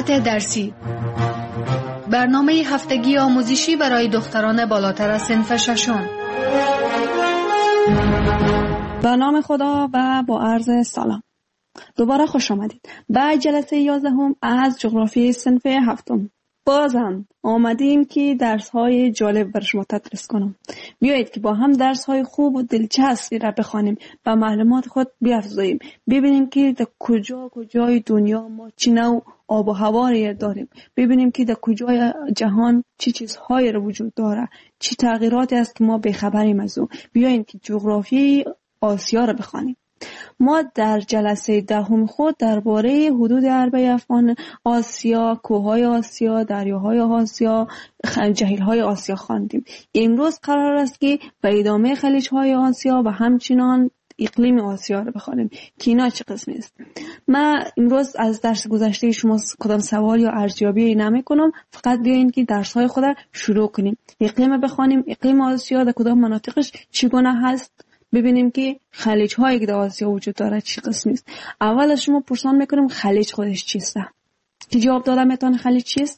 ساعت درسی، برنامه هفتگی آموزشی برای دختران بالاتر از صنف ششم. به نام خدا و با عرض سلام. دوباره خوش آمدید به جلسه 11 از جغرافی صنف هفتم. بازم آمدیم که درس‌های جالب بر شما تدریس کنم. بیایید که با هم درس‌های خوب و دلچسبی را بخوانیم و معلومات خود بیافزاییم. ببینیم که در کجای دنیا ما چه نوع آب و هوایی داریم. ببینیم که در کجای جهان چه چیزهایی را وجود داره، چه تغییراتی است که ما بی‌خبریم از او. بیایید که جغرافی آسیا را بخوانیم. ما در جلسه دهم خود درباره حدود عربه افغان آسیا، کوههای آسیا، دریاهای آسیا، جهیلهای آسیا خواندیم. امروز قرار است که به ادامه خلیجهای آسیا و همچنان اقلیم آسیا را بخوانیم که اینا چه قسمی است. من امروز از درس گذشته شما کدام سوال یا ارزیابی نمی کنم، فقط بیاین که درس‌های خود را شروع کنیم. اقلیم بخوانیم، اقلیم آسیا در کدام مناطقش چگونه هست، ببینیم که خلیج هایی که در آسیا وجود داره چی قسمی است. اول از شما پرسان میکنم خلیج خودش چیست؟ که جواب دادم میتونه خلیج چیست؟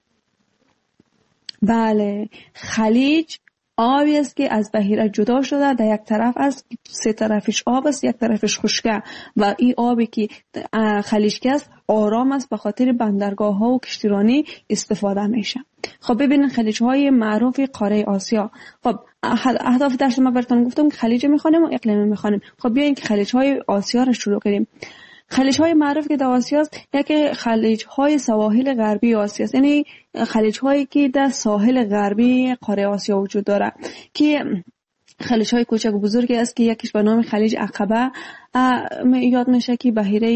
بله، خلیج آبی است که از بحیره جدا شده، در یک طرف است، سه طرفش آب است، یک طرفش خشکه و این آبی که خلیج که است آرام است، به خاطر بندرگاه ها و کشتیرانی استفاده میشه. خب ببینید خلیج های معروف قاره آسیا. خب اهداف درس ما براتون گفتم که خلیج میخوانیم و اقلیم میخوانیم. خب بیاین که خلیج های آسیا رو شروع کنیم. خلیج های معروف که در آسیا است، یکی خلیج های سواحل غربی آسیا است، یعنی خلیج هایی که در ساحل غربی قاره آسیا وجود داره که خلیج های کوچک و بزرگی است که یکیش به نام خلیج عقبه یاد میشه که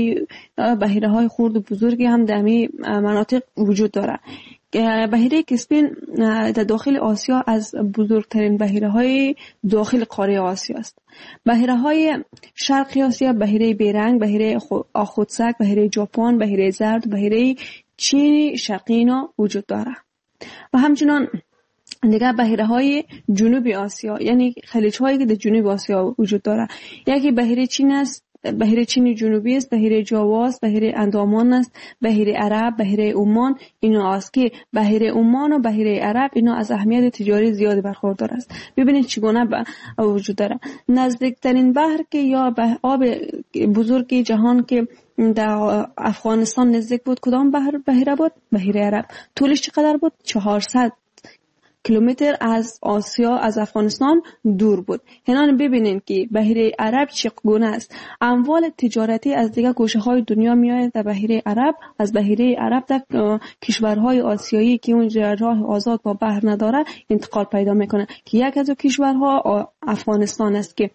بحیره های خرد و بزرگی هم در این مناطق وجود داره. بحیره کسپین در داخل آسیا از بزرگترین بحیره های داخل قاره آسیا است. بحیره های شرقی آسیا بحیره بیرنگ، بحیره آخوتسک، بحیره ژاپن، بحیره زرد، بحیره چین شرقی اینا وجود داره. و همچنان دیگه بحیره های جنوبی آسیا، یعنی خلیج هایی که در جنوب آسیا وجود داره. یکی بحیره چین است، بحیره چین جنوبی است، بحیره جاوا است، بحیره اندامان است، بحیره عرب، بحیره عمان. اینا است که بحیره عمان و بحیره عرب اینا از اهمیت تجاری زیادی برخوردار است. ببینید چگونه وجود داره. نزدیکترین بحر که یا آب بزرگ جهان که در افغانستان نزدیک بود کدام بحیره بود؟ بحیره عرب. طولش چقدر بود؟ 400 کیلومتر از آسیا، از افغانستان دور بود. هنان ببینین که بحیره عرب چگونه است. اموال تجارتی از دیگر گوشه‌های دنیا میآید در بحیره عرب. از بحیره عرب در کشورهای آسیایی که اونجا راه آزاد با بحر نداره انتقال پیدا میکنه که یک از کشورها افغانستان است که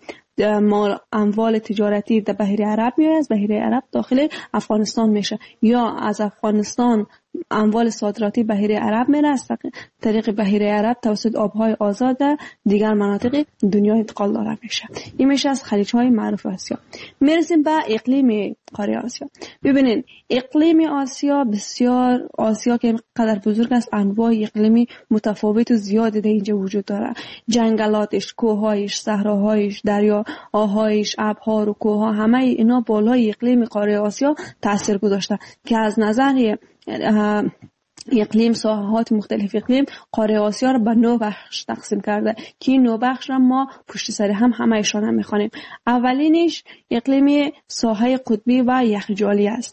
اموال تجارتی در بحیره عرب میآید، از بحیره عرب داخل افغانستان میشه، یا از افغانستان اموال صادراتی بحیره عرب میره، از طریق بحیره عرب توسط آبهای آزاد دیگر مناطق دنیا انتقال داره میشه. این میشه از خلیج های معروف آسیا. میرسیم به اقلیم قاره آسیا. ببینید اقلیم آسیا بسیار، آسیا که اینقدر بزرگ است، انواع اقلیمی متفاوت و زیادی در اینجا وجود داره. جنگلاتش، کوههایش، صحراهایش، دریاهایش، ابرها و کوهها، همه اینا بالای اقلیم قاره آسیا تاثیر گذاشته که از نظر اقلیم، ساحات مختلف اقلیم قاره آسیا را به 9 بخش تقسیم کرده که این 9 بخش را ما پشت سر هم ایشان هم میخوانیم. اولینش اقلیم ساحه قطبی و یخجالی است.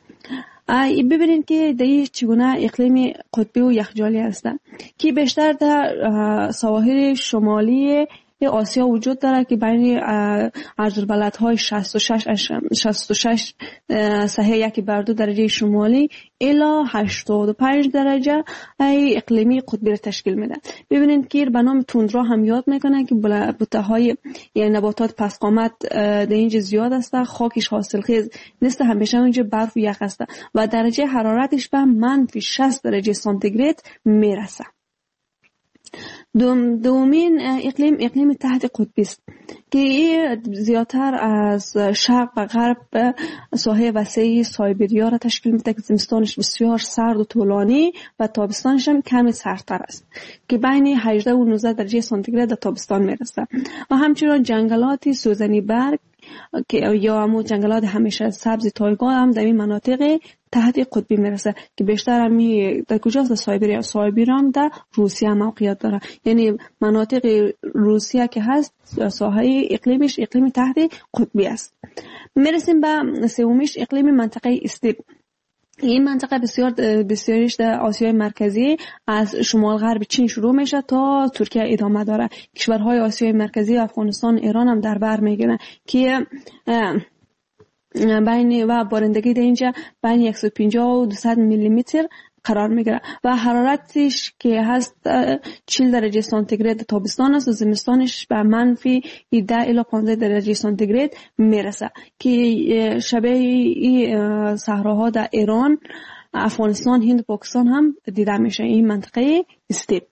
ببینید که در چگونه اقلیم قطبی و یخجالی است که بیشتر در سواحل شمالی آسیا وجود داره که بین عرض‌البلدهای 66 سهه 1/2 درجه شمالی الی 85 درجه اقلیمی قطبی را تشکیل میده. ببینید که به نام توندرا هم یاد میکنه که بوته‌های یعنی نباتات پس قامت در اینجا زیاد است، خاکش حاصلخیز نیست، همیشه اونجا برف و یخ است و درجه حرارتش به -60 درجه سانتیگراد میرسه. دومین اقلیم تحت قطبی است که زیادتر از شرق و غرب ساحه وسیع سایبریا را تشکیل میده که زمستانش بسیار سرد و طولانی و تابستانش هم کمی سردتر است که بین 18 و 19 درجه سانتیگراد در تابستان میرسه. و همچنین جنگلات سوزنی برگ که یا همون جنگلات همیشه سبز تایگا هم در این مناطق تحت قطبی میرسه که بیشتر همی در کجاست؟ سایبریا هم در روسیه موقعیت داره. یعنی مناطق روسیه که هست ساحه اقلیمش اقلیم تحت قطبی است. میرسیم به سومیش اقلیم منطقه استیپ. این منطقه بسیاریش در آسیای مرکزی از شمال غرب چین شروع میشه تا ترکیه ادامه داره. کشورهای آسیای مرکزی افغانستان ایران هم در بر میگیرن که بین و بارندگی در اینجا بین 150 و 200 میلیمتر قرار میگیره و حرارتش که هست 40 درجه سانتیگراد تابستان است و زمستانش به منفی 10 الی 15 درجه سانتیگراد میرسه که شبیه صحراها در ایران، افغانستان، هند و پاکستان هم دیده میشه. این منطقه استیپ.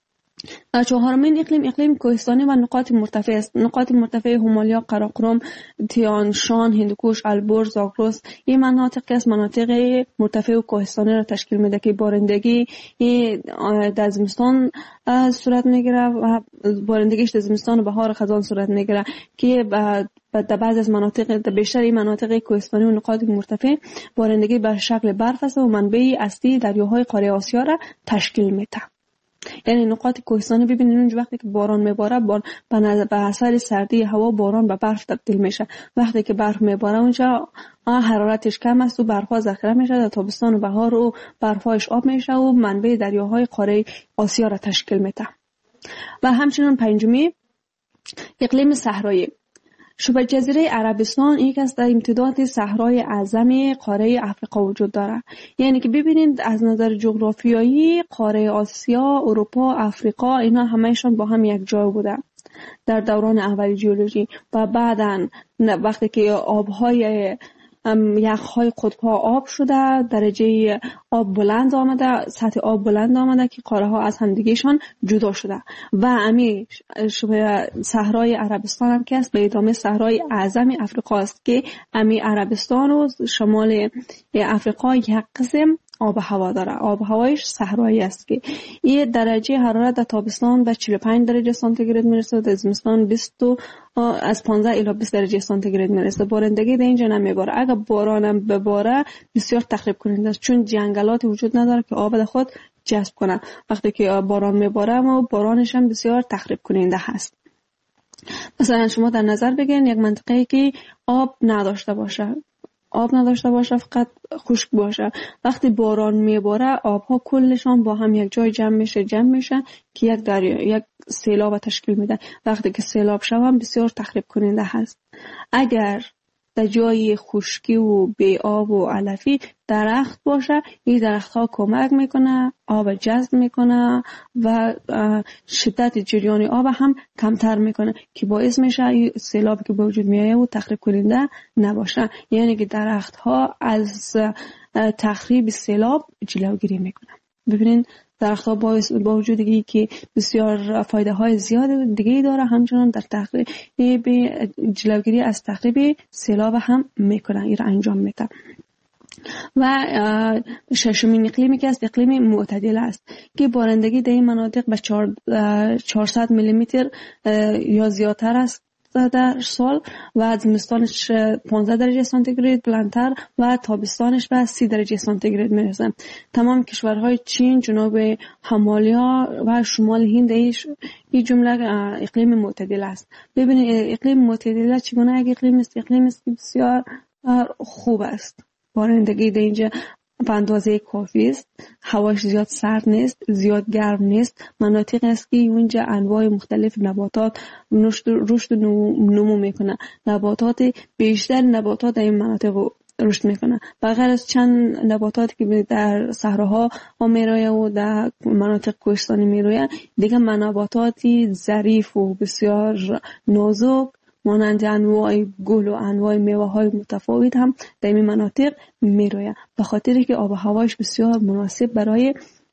چهارمین اقلیم کوهستانی و نقاط مرتفع است. نقاط مرتفع همالیا، قراقرم، تیان شان، هندوکوش، البرز، زاگرس این مناطق است مناطق مرتفع و کوهستانی را تشکیل میده که بارندگی در زمستان صورت میگیره و بارندگیش در زمستان و بهار خزان صورت میگیره که در بعض از مناطق در بیشتر این مناطق کوهستانی و نقاط مرتفع بارندگی به شکل برف است و منبع اصلی دریاهای قاره آسیا را تشکیل میده. یعنی نقاط کوهستانی ببینید اونجا وقتی که باران میباره به اثر سردی هوا باران به برف تبدیل میشه. وقتی که برف میباره اونجا حرارتش کم است و برفها ذخیره میشه در تابستان و بهار و برفهایش آب میشه و منبع دریاهای قاره آسیا را تشکیل میده. و همچنین پنجمی اقلیم صحرایی. شبه جزیره عربستان یک از در امتداد صحرای اعظم قاره افریقا وجود داره. یعنی که ببینید از نظر جغرافیایی قاره آسیا، اروپا، افریقا اینا همهشون با هم یک جای بوده در دوران اولی ژئولوژی و بعداً وقتی که آبهای یخهای قطب‌ها آب شده، درجه آب بلند آمده، سطح آب بلند آمده که قاره ها از همدیگهشان جدا شده و امی شبه صحرای عربستان هم که است به ادامه صحرای اعظم افریقا است که امی عربستان و شمال افریقا یک قسم آب هوا داره. آب هوایش صحرایی است که این درجه حرارت در تابستان به 45 درجه سانتیگراد میرسه، در زمستان از 15 الی 20 درجه سانتیگراد میرسه. بارندگی در اینجا نمیباره. اگر بارانم بباره بسیار تخریب کننده است چون جنگلات وجود نداره که آب خود جذب کنه. وقتی که باران میباره و بارانش هم بسیار تخریب کننده هست. مثلا شما در نظر بگیرید یک منطقه‌ای که آب نداشته باشه فقط خشک باشه، وقتی باران میباره آبها کلشان با هم یک جای جمع میشه که یک دریا، یک سیلاب تشکیل میده. وقتی که سیلاب شود هم بسیار تخریب کننده هست. اگر در جای خشکی و بی آب و علفی درخت باشه، این درخت ها کمک میکنه، آب جذب میکنه و شدت جریان آب هم کمتر میکنه که باعث میشه سیلاب که به وجود میایه و تخریب کننده نباشه. یعنی که درخت ها از تخریب سیلاب جلوگیری میکنه. ببینید درخت ها با وجودی که بسیار فایده های زیاد دیگه داره، همچنان در تخریب جلوگیری از تخریب سیلاب هم میکنه، این را انجام میده. و ششمین اقلیمی که است اقلیم معتدل است که بارندگی در این مناطق به 400 میلیمتر یا زیادتر است در سال و زمستانش 15 درجه سانتیگراد بلندتر و تابستانش به 30 درجه سانتیگراد میرسه. تمام کشورهای چین، جنوب همالیا و شمال هند این جمله اقلیم معتدل است. ببینید اقلیم معتدل چگونه یک اقلیم است؟ اقلیم است که بسیار خوب است. بارندگی در اینجا به اندازه کافی است، هواش زیاد سرد نیست، زیاد گرم نیست. مناطق است که اونجا انواع مختلف نباتات رشد و نمو میکنه. بیشتر نباتات در این مناطق رشد میکنه. بغیر از چند نباتاتی که در صحراها میرویه و در مناطق کوهستانی میرویه، دیگه نباتاتی ظریف و بسیار نازک مانند انواع گل و انواع میوه های متفاوت هم در این مناطق میرویه، به خاطری که آب و هوایش بسیار مناسب برای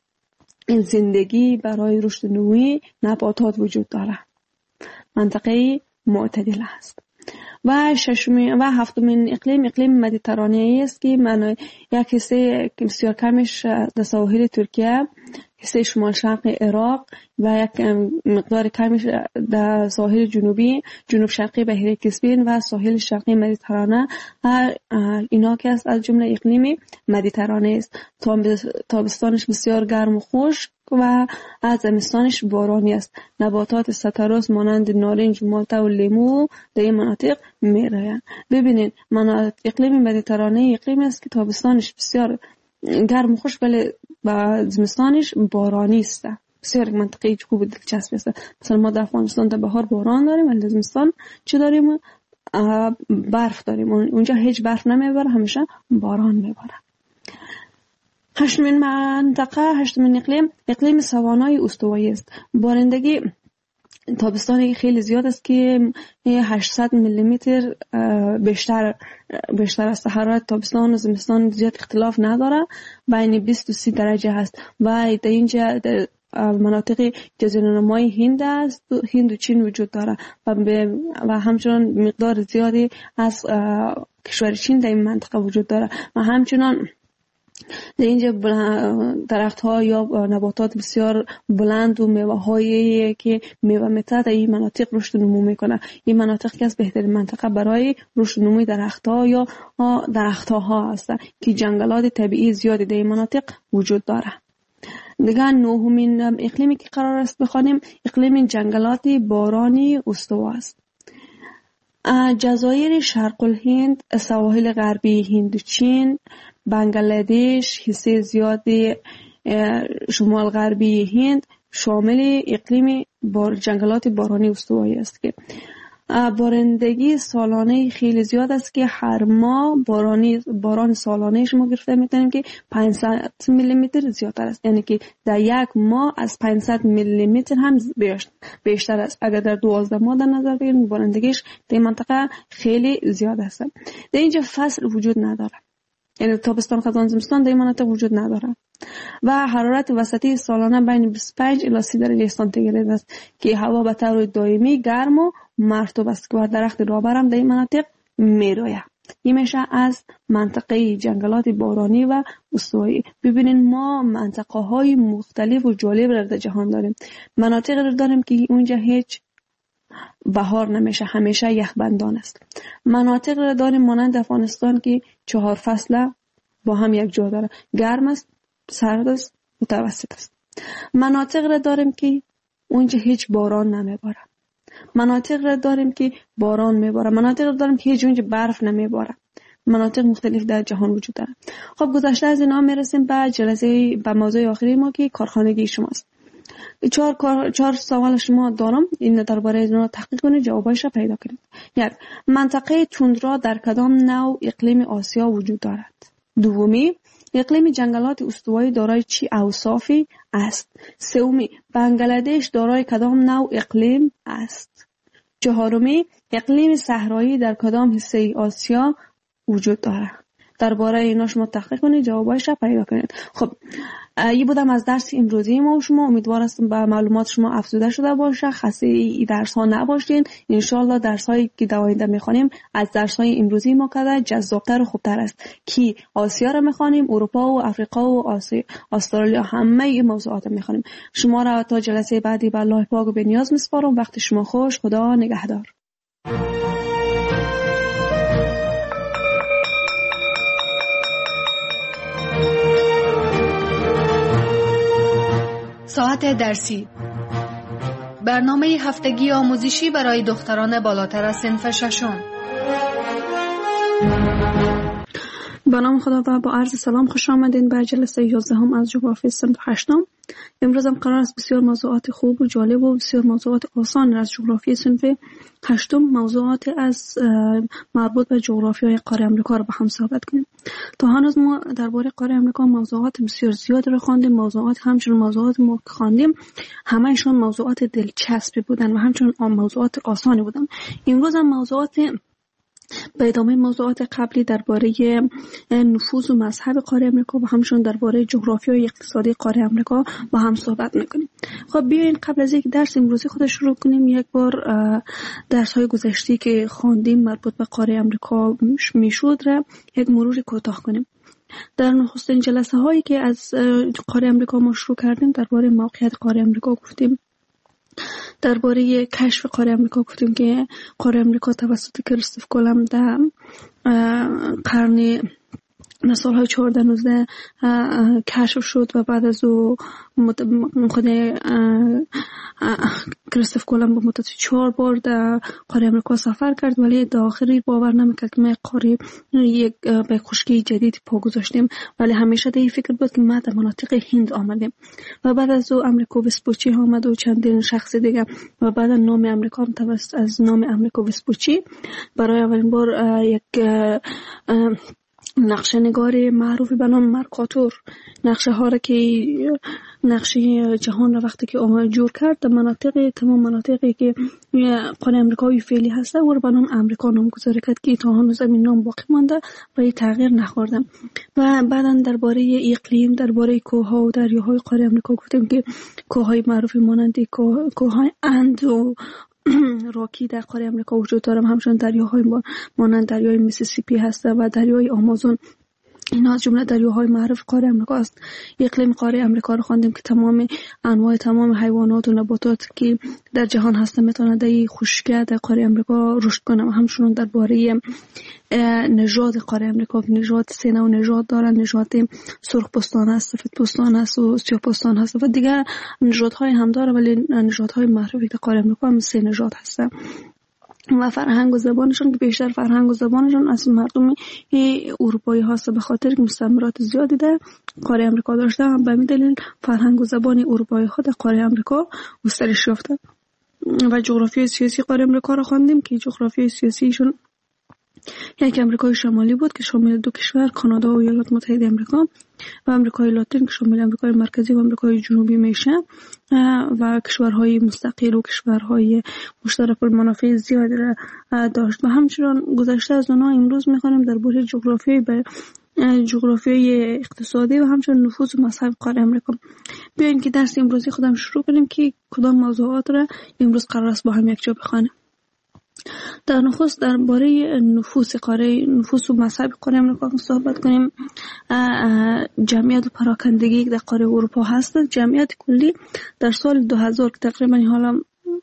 زندگی، برای رشد نوعی نباتات وجود داره. منطقه معتدل است. و هفتمین اقلیم مدیترانه‌ای است که من یک حصه بسیار کمش در سواحل ترکیه، حصه شمال شرق عراق و یک مقدار کمش در ساحل جنوب شرقی بحیره کسپین و ساحل شرقی مدیترانه، اینا که از جمله اقلیم مدیترانه است. تابستانش بسیار گرم و خشک و از زمستانش بارانی است. نباتات ستروس مانند نارنج، مالتا و لیمو در این مناطق می‌رویند. ببینید اقلیم مدیترانه اقلیمی است که تابستانش بسیار گرم و خشک ولی با زمستانش بارانی است. بسیار منطقه خوب و دلچسب است. مثلا ما در افغانستان در بهار باران داریم ولی زمستان چی داریم؟ برف داریم. اونجا هیچ برف نمیباره، همیشه باران میباره. هشتمین اقلیم سوانای استوایی است. بارندگی تابستانی خیلی زیاد است که 800 میلیمتر بیشتر است. حرارت تابستان و زمستان زیاد اختلاف نداره، بین 20 و 30 درجه هست و در اینجا مناطق جزیره‌نمای هند و چین وجود داره و همچنان مقدار زیادی از کشور چین در این منطقه وجود داره و همچنان در اینجا درخت ها یا نباتات بسیار بلند و میوه هایی که میوه میته در این مناطق رشد و نمو میکنه. این مناطق که از بهترین منطقه برای رشد و نموی درخت ها یا درخت ها هست که جنگلات طبیعی زیادی در این مناطق وجود داره. دیگه نهمین اقلیمی که قرار است بخوانیم اقلیم جنگلات بارانی استوا است. جزایر شرق الهند، سواحل غربی هندوچین، بنگلادش، حصه زیادی شمال غربی هند شامل اقلیم جنگلات بارانی استوایی است که بارندگی سالانه خیلی زیاد است که هر ماه باران سالانه شما گرفته میتونیم که 500 میلیمتر زیادتر است. یعنی که در یک ماه از 500 میلیمتر هم بیشتر است. اگر در 12 ماه در نظر بگیریم بارندگیش در منطقه خیلی زیاد است. در اینجا فصل وجود نداره، یعنی تابستان، خزان، زمستان در این مناطق وجود نداره و حرارت وسطی سالانه بین 25 الی 30 درجه سانتیگراد است که هوا به طور دائمی گرم و مرطوب است که درخت رابر هم در این مناطق میروید. این میشه از منطقه جنگلات بارانی و استوایی. ببینین ما منطقه های مختلف و جالب در جهان داریم. مناطق رو داریم که اونجا هیچ بهار نمیشه، همیشه یخبندان است. مناطق رو داریم مانند افغانستان که 4 فصل با هم یک جا داره، گرم است، سرد است، متوسط است. مناطق رو داریم که اونجا هیچ باران نمیباره. مناطق رو داریم که باران میباره. مناطق رو داریم که هیچ اونجا برف نمیباره. مناطق مختلف در جهان وجود داره. خب گذشته از اینا میرسیم به موضوع آخری ما که کارخانگی شماست. 4 سوال شما دارم، این درباره اینا تحقیق کنید، جوابایش را پیدا کنید. 1. منطقه توندرا در کدام نوع اقلیم آسیا وجود دارد؟ 2. اقلیم جنگلات استوایی دارای چی اوصافی است؟ 3. بنگلادش دارای کدام نوع اقلیم است؟ 4. اقلیم صحرایی در کدام حصه آسیا وجود دارد؟ درباره اینا شما تحقیق کنید، جوابایش را پیدا کنید. خب این بودم از درس امروزی ما و شما. امیدوار هستم به معلومات شما افزوده شده باشه، خسته این درس ها نباشین. ان شاء الله درس هایی که در آینده میخوانیم از درس های امروزی ما کده جذابتر و خوبتر است که آسیا را میخوانیم، اروپا و افریقا و استرالیا، همه این موضوعات میخوانیم. شما را تا جلسه بعدی به الله پاک و به نیاز میسپارم. وقت شما خوش. خدا نگهدار. ساعت درسی، برنامه هفتگی آموزشی برای دختران بالاتر از صنف ششم. به نام خدا و با عرض سلام خوش آمدین به جلسه 11 از جغرافی صنف 8. امروز هم قرار است بسیار موضوعات خوب و جالب و بسیار موضوعات آسان از جغرافی صنف 8 موضوعات از مربوط به جغرافیای قاره آمریکا رو با هم صحبت کنیم. تا هنوز ما درباره قاره آمریکا موضوعات بسیار زیاد رو خواندیم. موضوعات همچنین موضوعات ما خواندیم همه‌شون موضوعات دلچسبی بودن و همچنین موضوعات آسانی بودن. امروز هم موضوعات به ادامه موضوعات قبلی درباره نفوذ و مذهب قاره امریکا و همچنین درباره جغرافیای اقتصادی قاره امریکا با هم صحبت میکنیم. خب بیاین قبل از یک درس امروزی خود شروع کنیم یک بار درس های گذشته که خواندیم مربوط به قاره امریکا میشد را یک مرور کوتاه کنیم. در نخستین جلسه هایی که از قاره امریکا ما شروع کردیم درباره موقعیت قاره امریکا گفتیم، درباره کشف قاره امریکا گفتیم که قاره امریکا توسط کریستوف کلمب در قرن سالهای 14-19 کشف شد و بعد از او خود کریستوف کلمب به مدت 4 بار در قاره امریکا سفر کرد، ولی در آخری باور نمیکرد که ما قاره یک به خشکی جدید پا گذاشتیم، ولی همیشه در این فکر بود که ما در مناطق هند آمدیم. و بعد از او امریکا وسپوچی آمد و چندین شخص دیگه و بعد نام امریکا هم توسط از نام امریکا وسپوچی برای اولین بار یک نقشه نگار معروف به نام مرکاتور نقشه ها را که نقشه جهان را وقتی که جور کرد در مناطق تمام مناطقی که قاره امریکای فعلی هسته و به نام امریکا نامگذاری کرد که تا هنوز این نام باقی مانده و این تغییر نخورده. و بعدا درباره اقلیم، درباره کوهها و دریاهای قاره امریکا گفتیم که کوههای معروف مانند کوههای اند و راکی در قاره امریکا وجود داره، همچنین دریاهای مانند دریای میسیسیپی هست و دریای آمازون. اینا از جمله دریاهای معروف قاره امریکا است. اقلیم قاره امریکا رو خواندیم که تمام انواع تمام حیوانات و نباتات که در جهان هستن میتونن در خشکی در قاره امریکا رشد کنن. و همچنین درباره نژاد قاره امریکا، نژاد 3 نوع نژاد دارن، نژاد سرخ پوستان است، سفید پوستان است و سیاه پوستان است و دیگر نژادهای هم داره، ولی نژادهای معروفی در قاره امریکا هم 3 نژاد هستن. و فرهنگ و زبانشون که بیشتر فرهنگ و زبانشون از مردم اروپایی هست، به خاطر که مستعمرات زیادی در قاره امریکا داشتن، به همین دلیل فرهنگ و زبان اروپایی ها در قاره امریکا گسترش یافته. و جغرافیای سیاسی قاره امریکا رو خواندیم که جغرافیای سیاسیشون یک امریکای شمالی بود که شامل 2 کشور، کانادا و ایالات متحده آمریکا، و امریکای لاتین که شامل امریکای مرکزی و امریکای جنوبی میشه، و کشورهای مستقل و کشورهای مشترک المنافع زیادی را داشت. و همچنین گذشته از اونها امروز میخوانیم درباره جغرافیای اقتصادی و همچنین نفوذ و مذهب قاره امریکا. بیاین که درس امروزی خودم شروع کنیم که کدام موضوعات را امروز قرار است با هم یک جا بخوانیم. در نخست درباره نفوذ و مذهب قاره امریکا صحبت کنیم. جمعیت و پراکندگی در قاره اروپا هست. جمعیت کلی در سال 2000 که تقریبا حالا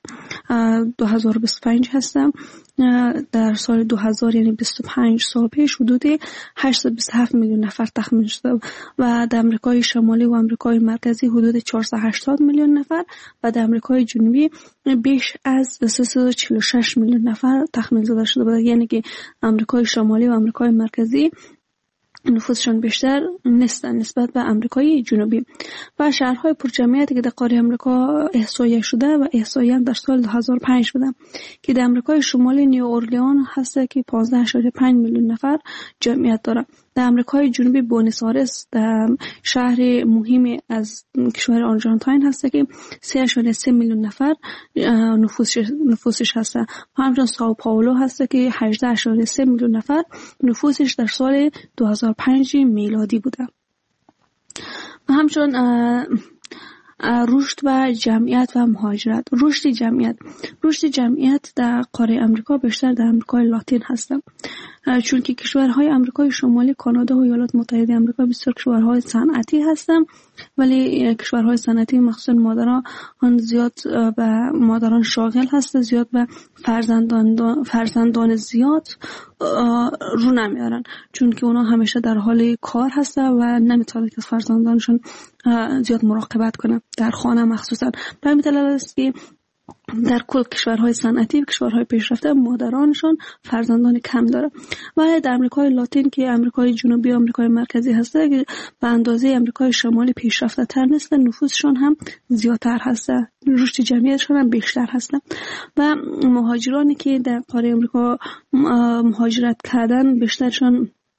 2025 هستم، در سال 2000 یعنی 25 سال پیش حدود 827 میلیون نفر تخمین شده و در امریکای شمالی و امریکای مرکزی حدود 480 میلیون نفر و در امریکای جنوبی بیش از 346 میلیون نفر تخمین زده شده بود. یعنی که امریکای شمالی و امریکای مرکزی نفوذشان بیشتر نیستن نسبت به امریکای جنوبی. و شهرهای پرجمعیتی که در قاره امریکا احصایه شده و احصایه در سال 2005 بوده که در امریکای شمالی نیو اورلیان هست که 15.5 میلیون نفر جمعیت داره. در امریکای جنوبی بونس آیرس در شهر مهمی از کشور آرژانتین هست که 3.3 میلیون نفر نفوسش هست. همچنین ساو پائولو هست که 18.3 میلیون نفر نفوسش در سال 2005 میلادی بوده. و همچنین رشد و جمعیت و مهاجرت. رشد جمعیت در قاره امریکا بیشتر در امریکای لاتین هست، چون که کشورهای امریکای شمالی، کانادا و ایالات متحده آمریکا بسیار کشورهای صنعتی هستند، ولی کشورهای صنعتی مخصوصا مادران شاغل هست، زیاد و فرزندان زیاد رو نمیارن، چون که اونا همیشه در حال کار هستن و نمیتونن که فرزندانشون زیاد مراقبت کنن در خانه مخصوصا. به همین دلیل است که در کل کشورهای صنعتی و کشورهای پیشرفته مادرانشون فرزندان کم داره. و در امریکای لاتین که امریکای جنوبی و امریکای مرکزی هسته که به اندازه امریکای شمالی پیشرفته تر نیستن، نفوسشون هم زیادتر هسته، رشد جمعیتشون هم بیشتر هسته. و مهاجرانی که در قاره امریکا مهاجرت کردن بیشترشون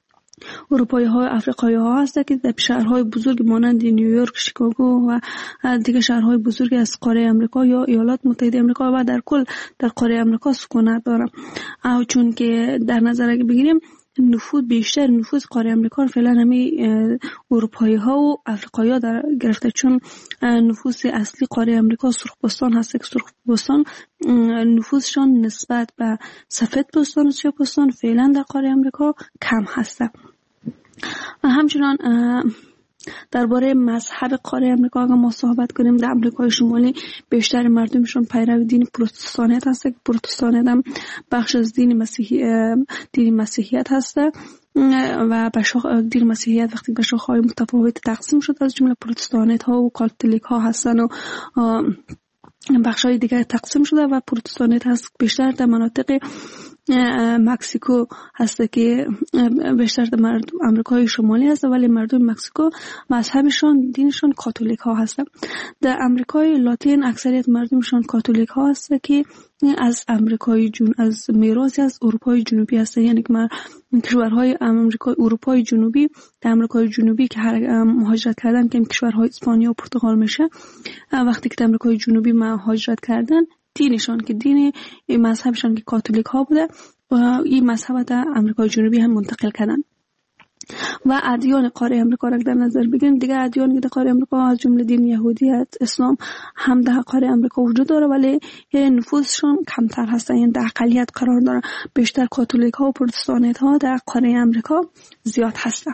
اروپایی ها افریقایی ها هستند که در شهرهای بزرگ مانند نیویورک، شیکاگو و دیگر شهرهای بزرگ از قاره آمریکا یا ایالات متحده آمریکا و در کل در قاره آمریکا سکونت دارند. چون که در نظر بگیریم بیشتر نفوذ قاره آمریکا فعلا همه اروپایی ها و افریقایی ها در گرفته، چون نفوذ اصلی قاره آمریکا سرخپوستان هست که سرخپوستان نفوذشان نسبت به سفید پوستان و سیاه پوستان فعلا در قاره آمریکا کم هست. و همچنان درباره مذهب قاره آمریکا اگر ما صحبت کنیم، در آمریکای شمالی بیشتر مردمشون پیرو دین پروتستانیت هست. پروتستانیت هم بخش از دین مسیحیت هست و دین مسیحیت وقتی به شاخه‌های متفاوت تقسیم شد، از جمله پروتستانیت ها و کاتولیک ها هستن و بخش‌های دیگر تقسیم شده و پروتستانیت هست بیشتر در مناطق مکزیکو هست که بیشتر در آمریکای شمالی هست، ولی مردم مکزیکو مذهبشون دینشون کاتولیک ها هست. در آمریکای لاتین اکثریت مردمشون کاتولیک ها هست که از از میراثی از اروپای جنوبی هست. یعنی که کشورهای اروپای جنوبی در آمریکای جنوبی که مهاجرت کردن که کشورهای اسپانیا و پرتغال میشه، وقتی که در آمریکای جنوبی مهاجرت کردن دینشان که دین مذهبشان که کاتولیک ها بوده و این مذهب در آمریکای جنوبی هم منتقل کردن. و ادیان قاره آمریکا را در نظر بگیریم، دیگر ادیان که در قاره آمریکا از جمله دین یهودیت، اسلام هم در قاره آمریکا وجود داره، ولی نفوذشون کمتر هستن، یعنی در اقلیت قرار داره. بیشتر کاتولیک ها و پروتستانیت ها در قاره آمریکا زیاد هستن.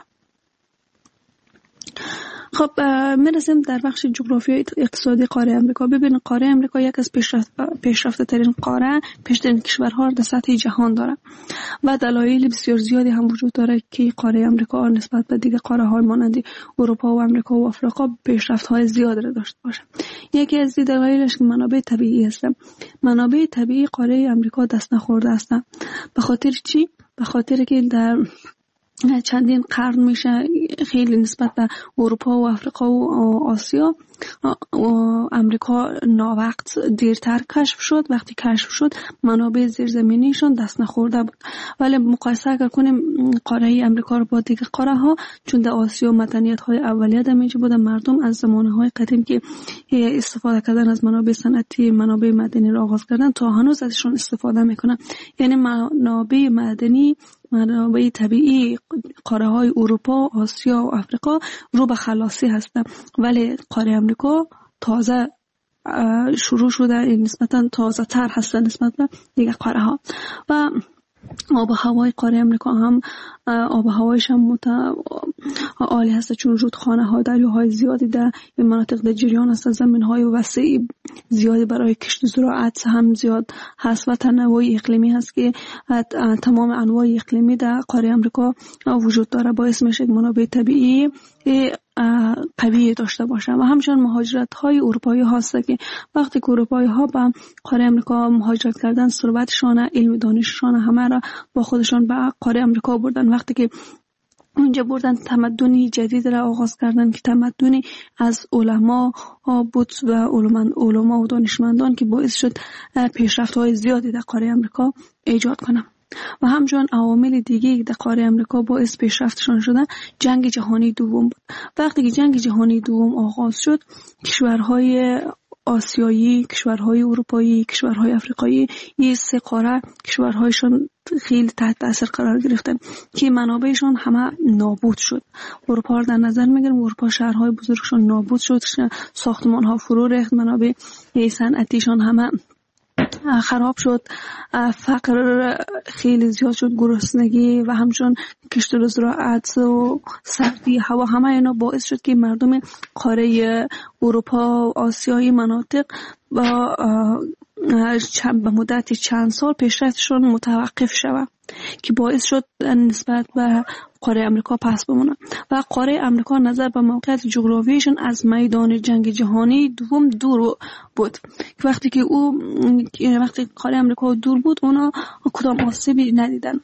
خب میرسیم در بخش جغرافیایی اقتصادی قاره آمریکا. ببینید قاره آمریکا یک از پیشرفته ترین قاره، پیشترین کشورها در سطح جهان داره و دلایل بسیار زیادی هم وجود داره که قاره آمریکا نسبت به دیگر قاره های مانند اروپا و آمریکا و آفریقا پیشرفت های زیاد را داشته باشه. یکی از دلایلش که منابع طبیعی است. منابع طبیعی قاره آمریکا دست نخورده است. به خاطر چی؟ به خاطر که در چندین قرن میشه خیلی نسبت به اروپا و آفریقا و آسیا امریکا ناوقت دیرتر کشف شد. وقتی کشف شد منابع زیرزمینیشون دست نخورده بود. ولی مقایسه اگر کنیم قاره امریکا رو با دیگر قاره ها، چون در آسیا مدنیت های اولیه در میجه بوده، مردم از زمانه های قدیم که استفاده کردن از منابع صنعتی، منابع معدنی را آغاز کردن تا هنوز ازشون استفاده میکنن. یعنی منابع معدنی، منابع طبیعی قاره های اروپا، آسیا و آفریقا رو به خلاصی هستن، ولی قاره آمریکا تازه شروع شده، نسبتا تازه تر هستن نسبت به دیگر قاره ها. و آب و هوای قاره آمریکا هم آب و هوایش هم عالی هست، چون رودخانه ها، دریاهای زیادی در این مناطق در جریان هست، زمین های وسیع زیادی برای کشت زراعت هم زیاد هست و تنوع اقلیمی هست که تمام انواع اقلیمی در قاره آمریکا وجود داره، باعث میشه منابع طبیعی قوی داشته باشه. و همچنین مهاجرت های اروپایی هست که وقتی که اروپایی ها به قاره آمریکا مهاجرت کردن، ثروتشان، علم دانششان همه را با خودشان به قاره آمریکا بردن. وقتی که اونجا بردن تمدنی جدید را آغاز کردن که تمدنی از علما بود و علما و دانشمندان که باعث شد پیشرفت های زیادی در قاره آمریکا ایجاد کنند. و همچنین عوامل دیگه در قاره آمریکا باعث پیشرفتشان شدن جنگ جهانی دوم بود. وقتی که جنگ جهانی دوم آغاز شد، کشورهای آسیایی، کشورهای اروپایی، کشورهای افریقایی، این سه قاره کشورهایشان خیلی تحت تاثیر قرار گرفتن که منابعشان همه نابود شد. اروپا رو در نظر میگیریم، اروپا شهرهای بزرگشان نابود شد، ساختمان‌ها فرو ریخت، منابع صنعتیشان همه خراب شد، فقر خیلی زیاد شد، گرسنگی و همچنین کشت و زراعت و سردی هوا، همه اینا باعث شد که مردم قاره اروپا و آسیایی مناطق به مدت چند سال پیشرفتشون متوقف شود که باعث شد نسبت به قاره آمریکا پس بمونه. و قاره آمریکا نظر به موقعیت جغرافیایشون از میدان جنگ جهانی دوم دور بود. وقتی قاره آمریکا دور بود، اونا کدام آسیبی ندیدن.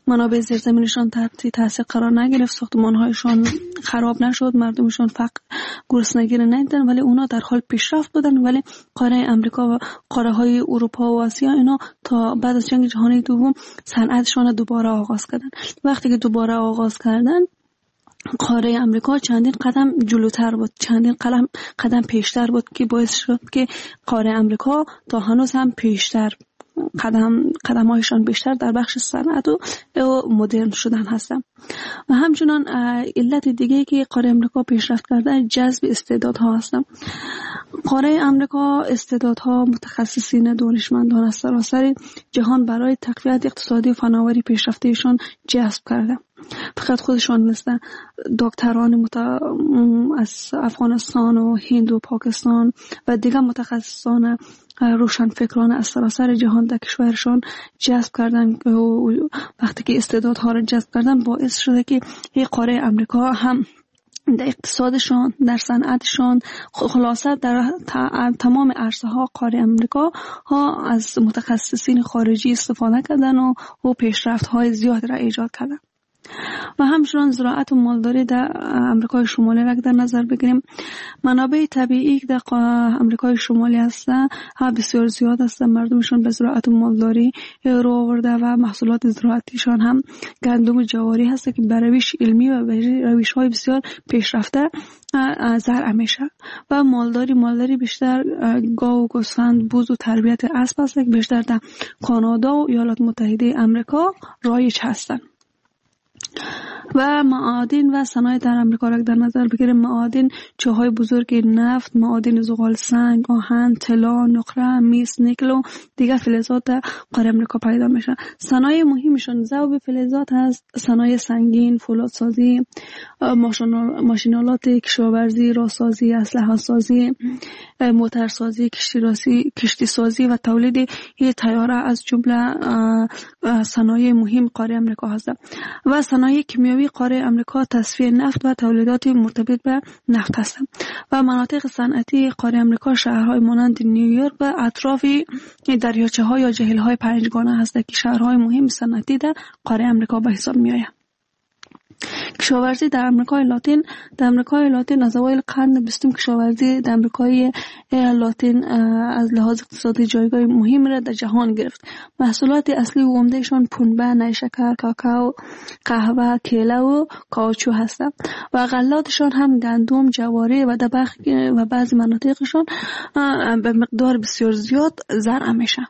منابع زیرزمینیشان تحت تاثیر قرار نگرفت، ساختمان‌هایشان خراب نشد، مردمشان فقر گرسنگی را ندیدن، ولی اونا در حال پیشرفت بودن. ولی قاره امریکا و قاره‌های اروپا و آسیا اینا تا بعد از جنگ جهانی دوم صنعتشان دوباره آغاز کردن. وقتی که دوباره آغاز کردن، قاره امریکا چندین قدم جلوتر بود، چندین قدم پیشتر بود که باعث شد که قاره امریکا تا هنوز هم پیشتر قدم‌هایشان بیشتر در بخش صنعت و مدرن شدن هستند. و همچنان علت دیگه که قاره امریکا پیشرفت کرده جذب استعدادها هستند. قاره امریکا استعدادها، متخصصین، دانشمندان از سراسر جهان برای تقویت اقتصادی و فناوری پیشرفتهشان جذب کرده. فقط خودشان نیستن، دکتران از افغانستان و هند و پاکستان و دیگر متخصصان روشنفکران از سراسر جهان در کشورشان جذب کردن. وقتی که استعدادها را جذب کردن باعث شده که این قاره امریکا هم در اقتصادشان، در صنعتشان، خلاصه در تمام عرصه ها قاره امریکا ها از متخصصین خارجی استفاده کردن و پیشرفت های زیاد را ایجاد کردن. و همچنان زراعت و مالداری در امریکای شمالی را در نظر بگیریم، منابع طبیعی که در امریکای شمالی هستن بسیار زیاد هستن. مردمشون به زراعت و مالداری رو آورده و محصولات زراعتیشان هم گندم و جواری هست که به روش علمی و به روش های بسیار پیشرفته زرع میشه. و مالداری بیشتر گاو و گوسفند، بوز و تربیت اسب هست که بیشتر در کانادا و ایالات متحده آمریکا رایج هستند. و معادن و صنایع در امریکا را در نظر بگیریم، معادن چاهای بزرگ نفت، معادن زغال سنگ، آهن، طلا، نقره، مس، نیکل و دیگر فلزات در قاره امریکا پیدا میشن. صنایع مهمشون ذوب فلزات هست، صنایع سنگین، فولادسازی، ماشینالات کشاورزی، راهسازی، اسلحه سازی، موتورسازی، کشتی سازی و تولید طیاره از جمله صنایع مهم قاره امریکا هست. و صنایع کیمیاوی قاره امریکا تصفیه نفت و تولیدات مرتبط به نفت هستند. و مناطق صنعتی قاره امریکا شهرهای مانند نیویورک و اطراف دریاچه‌ها یا جهیل‌های پنجگانه هستند که شهرهای مهم صنعتی در قاره امریکا به حساب می‌آیند. کشاورزی در امریکای لاتین از اوایل قرن 20 کشاورزی در امریکای لاتین از لحاظ اقتصادی جایگاه مهم را در جهان گرفت. محصولات اصلی و عمدهشان پنبه، نیشکر، کاکائو، قهوه، کیله و کاوچو هستند و غلاتشان هم گندم، جواری و و بعضی مناطقشان به مقدار بسیار زیاد زرع میشه.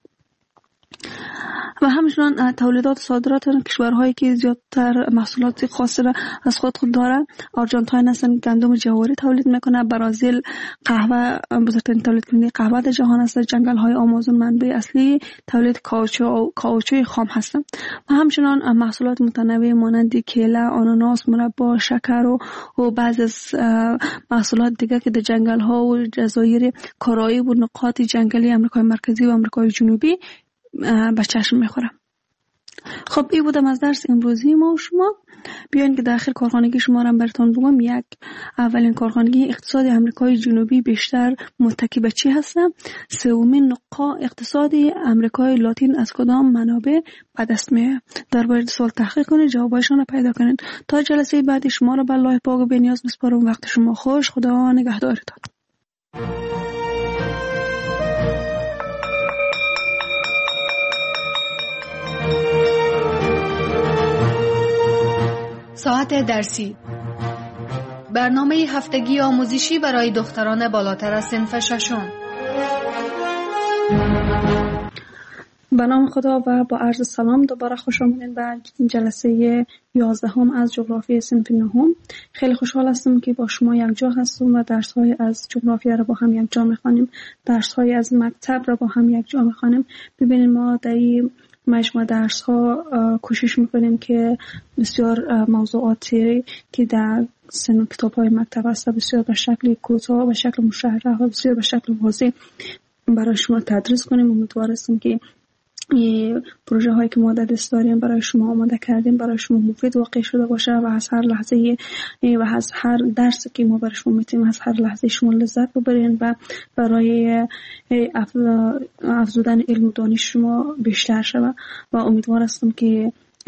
و همچنان تولیدات و صادرات کشورهایی که زیادتر محصولات خاصی را از خود دارند، آرژانتین هستن گندم جواری تولید میکنه، برزیل قهوه بزرگترین تولید کننده قهوه در جهان است، جنگل های آمازون منبع اصلی تولید کاوچوی خام هستند. و همچنان محصولات متنوع مانند کیله، آناناس، مربا، شکر و بعضی از محصولات دیگر که در جنگل ها و جزایر کارائیب و نقاط جنگلی آمریکای مرکزی و آمریکای جنوبی به چشم میخورم. خب این بودم از درس امروزی ما و شما. بیاین که در آخر کارخانگی شما را براتون بگم. اولین کارخانگی اقتصادی آمریکای جنوبی بیشتر متکی به چی هست؟ سومین نقاط اقتصادی آمریکای لاتین از کدام منابع به دست میاد؟ درباره سوال تحقیق کنید، جوابایشان را پیدا کنید. تا جلسه بعد شما را به الله پاک و بی‌نیاز میسپارم. وقت شما خوش. خدا نگهدارتان. ساعت درسی، برنامه هفتگی آموزشی برای دختران بالاتر از صنف ششم. به نام خدا و با عرض سلام دوباره خوش آمدین به جلسه 11 از جغرافی صنف 9. خیلی خوشحال هستم که با شما یک جا هستم و درس‌های از جغرافیا را با هم یک جا می‌خوانیم، درس‌های از مکتب را با هم یک جا می‌خوانیم. ببینید ما در این مجموعه درس ها کوشش میکنیم که بسیار موضوعاتی که در سن کتاب های مکتب هست بسیار به شکل کوتاه، به شکل مشرح و بسیار به شکل واضح برای شما تدریس کنیم. امیدوار هستیم که این پروژه هایی که ما در دست داریم برای شما آماده کردیم برای شما مفید واقع شده باشه و از هر لحظه و از هر درسی که ما برای شما میتیم از هر لحظه شما لذت ببرین و برای افزودن علم و دانش شما بیشتر شود. و امیدوار هستم که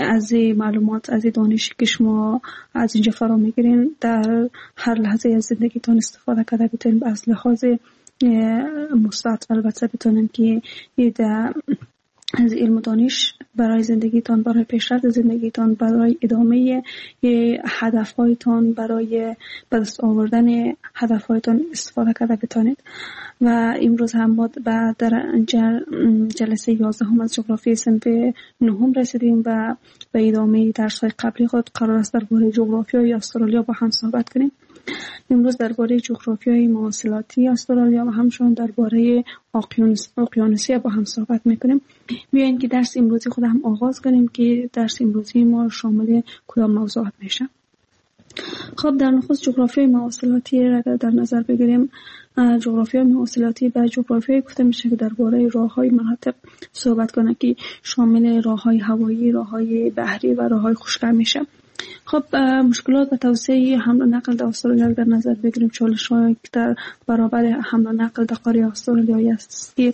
از معلومات، از دانشی که شما از اینجا فرا میگیرین در هر لحظه از زندگیتون استفاده کرده بتونین از لحاظ مثبت. البته بتونین که از علم و دانش برای زندگیتان، برای پیشرفت زندگیتان، برای ادامه هدفهایتان، برای به دست آوردن هدفهایتان استفاده کرده بتانید. و امروز هم ما در جلسه 11 از جغرافی صنف 9 رسیدیم و به ادامه درس‌های قبلی خود قرار است درباره جغرافیای استرالیا با هم صحبت کنیم. امروز درباره جغرافیای مواصلاتی استرالیا و همچنین درباره اقیانوسیه با هم صحبت میکنیم. بیاین که درس امروزی خود هم آغاز کنیم که درس امروزی ما شامل کدام موضوعات میشه. خب در نخست جغرافیای مواصلاتی را در نظر بگیریم. جغرافیای مواصلاتی به جغرافیای گفته میشه که درباره راههای مناطق صحبت کنه که شامل راههای هوایی، راههای بحری و راههای خشکی میشه. خب مشکلات و توسعه حمل و نقل در استرالیا در نظر بگیریم. چالش‌هایی که در برابر حمل و نقل در قاره استرالیا است که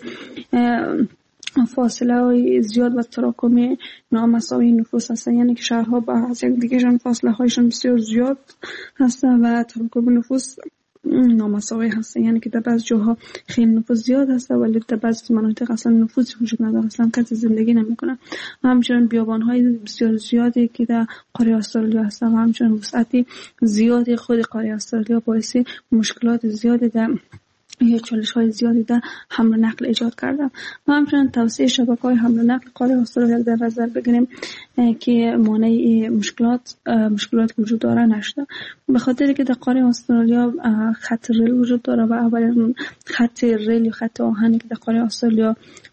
فاصله زیاد و تراکم نامساوی نفوس هست، یعنی که شهرها با از یک دیگه فاصله هایشان بسیار زیاد هست و تراکم نفوس نامساوی هست، یعنی که در بعض جاها خیلی نفوس زیاد هست ولی در بعض مناطق اصلا نفوس وجود نداره، اصلا کسی زندگی نمیکنه. همچنین بیابان‌های بسیار زیادی که در قاره استرالیا هست و همچنین وسعت زیادی خود قاره استرالیا باعث مشکلات زیادی در یا چالش‌های زیادی در حمل و نقل ایجاد کرده. و همچنین توسعه شبکه‌های حمل و نقل قاره استرالیا در نظر بگیریم که مانع مشکلات وجود داره نشده، به خاطر که در قاره استرالیا خط ریل وجود داره و اولین خط ریل یا خط آهنی که در قاره استرالیا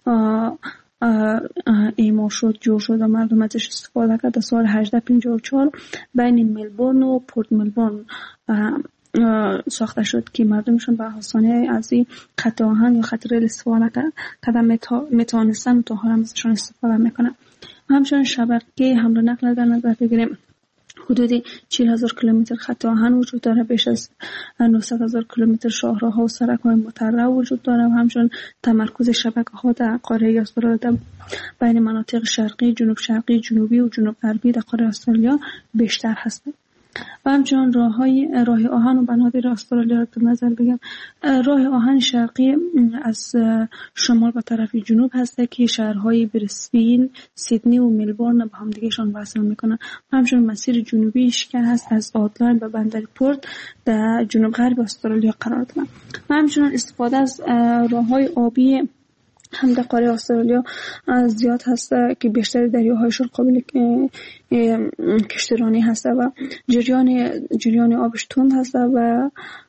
ایما شد، جور شد و مردم ازش استفاده کرد در سال 1854 بین ملبورن و پورت ملبورن ساخته شد که مردمشون به آسانی از این خط آهن یا خط ریل استفاده کردن میتونستن و تا حالا ازشون استفاده میکنن. همچنین شبکه حمل و نقل در نظر بگیریم. حدود 40,000 کیلومتر خط آهن وجود داره، بیش از 900,000 کیلومتر شاهراها و سرک‌های مترع وجود داره و همچنین تمرکز شبکه‌ها در قاره استرالیا بین مناطق شرقی، جنوب شرقی، جنوبی و جنوب غربی در قاره استرالیا بیشتر هست. و همچنین راه آهن و بنادر استرالیا را در نظر بگیریم. راه آهن شرقی از شمال به طرف جنوب هست که شهرهای بریسبین، سیدنی و ملبورن به هم دیگهشان وصل میکنن. همچنین مسیر جنوبیش که هست از آدلاین به بندر پورت در جنوب غرب استرالیا قرار دارد. و همچنین استفاده از راههای آبی هم در قاره استرالیا زیاد هست که بیشتر دریاهایشون قابل کشتیرانی هست و جریان آبش تند هست و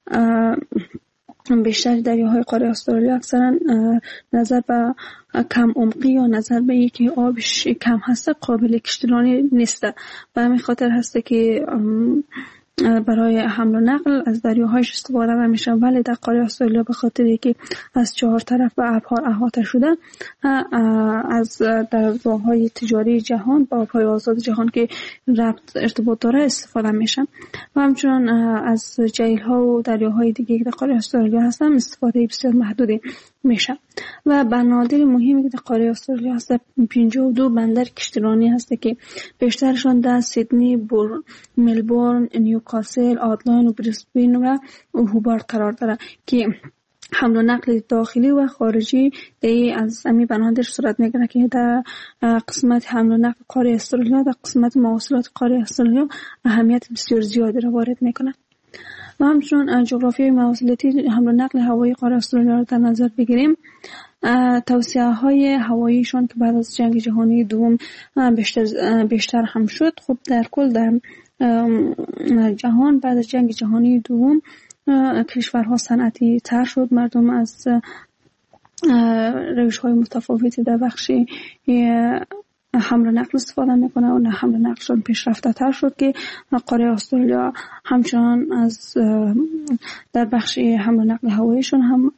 بیشتر دریاهای قاره استرالیا اکثرا نظر به کم عمقی یا نظر به اینکه آبش کم هست قابل کشتیرانی نیست. به همین خاطر هست که برای حمل و نقل از دریاهایش استفاده نمیشه، ولی در قاره استرالیا به خاطر که از 4 طرف به ابرها احاطه شده از در راههای تجاری جهان با آبهای آزاد جهان که ارتباط داره استفاده میشه و همچنین از جهیل‌ها و دریاهای دیگه که در قاره استرالیا هستن استفاده بسیار محدودی میشه. و بنادر مهمی که در قاره استرالیا هست 52 بندر کشتیرانی هست که بیشترشان در سیدنی، ملبورن، نیوکاسل، آدلاین و بریسبین و هوبارت قرار داره که حمل و نقل داخلی و خارجی از امی بنادر صورت میگیره که در قسمت حمل و نقل قاره استرالیا در قسمت مواصلات قاره استرالیا اهمیت بسیار زیادی را وارد میکنه. و همچنین جغرافیای مواصلاتی حمل و نقل هوایی قاره استرالیا را در نظر بگیریم. توسعه های هواییشان که بعد از جنگ جهانی دوم بیشتر هم شد. خب در کل در جهان بعد از جنگ جهانی دوم کشورها صنعتی تر شد، مردم از روش های متفاوتی در بخش حمل و نقل استفاده میکنه و حمل و نقلشان پیشرفته تر شد که قاره استرالیا همچنان از در بخش حمل و نقل هواییشون هم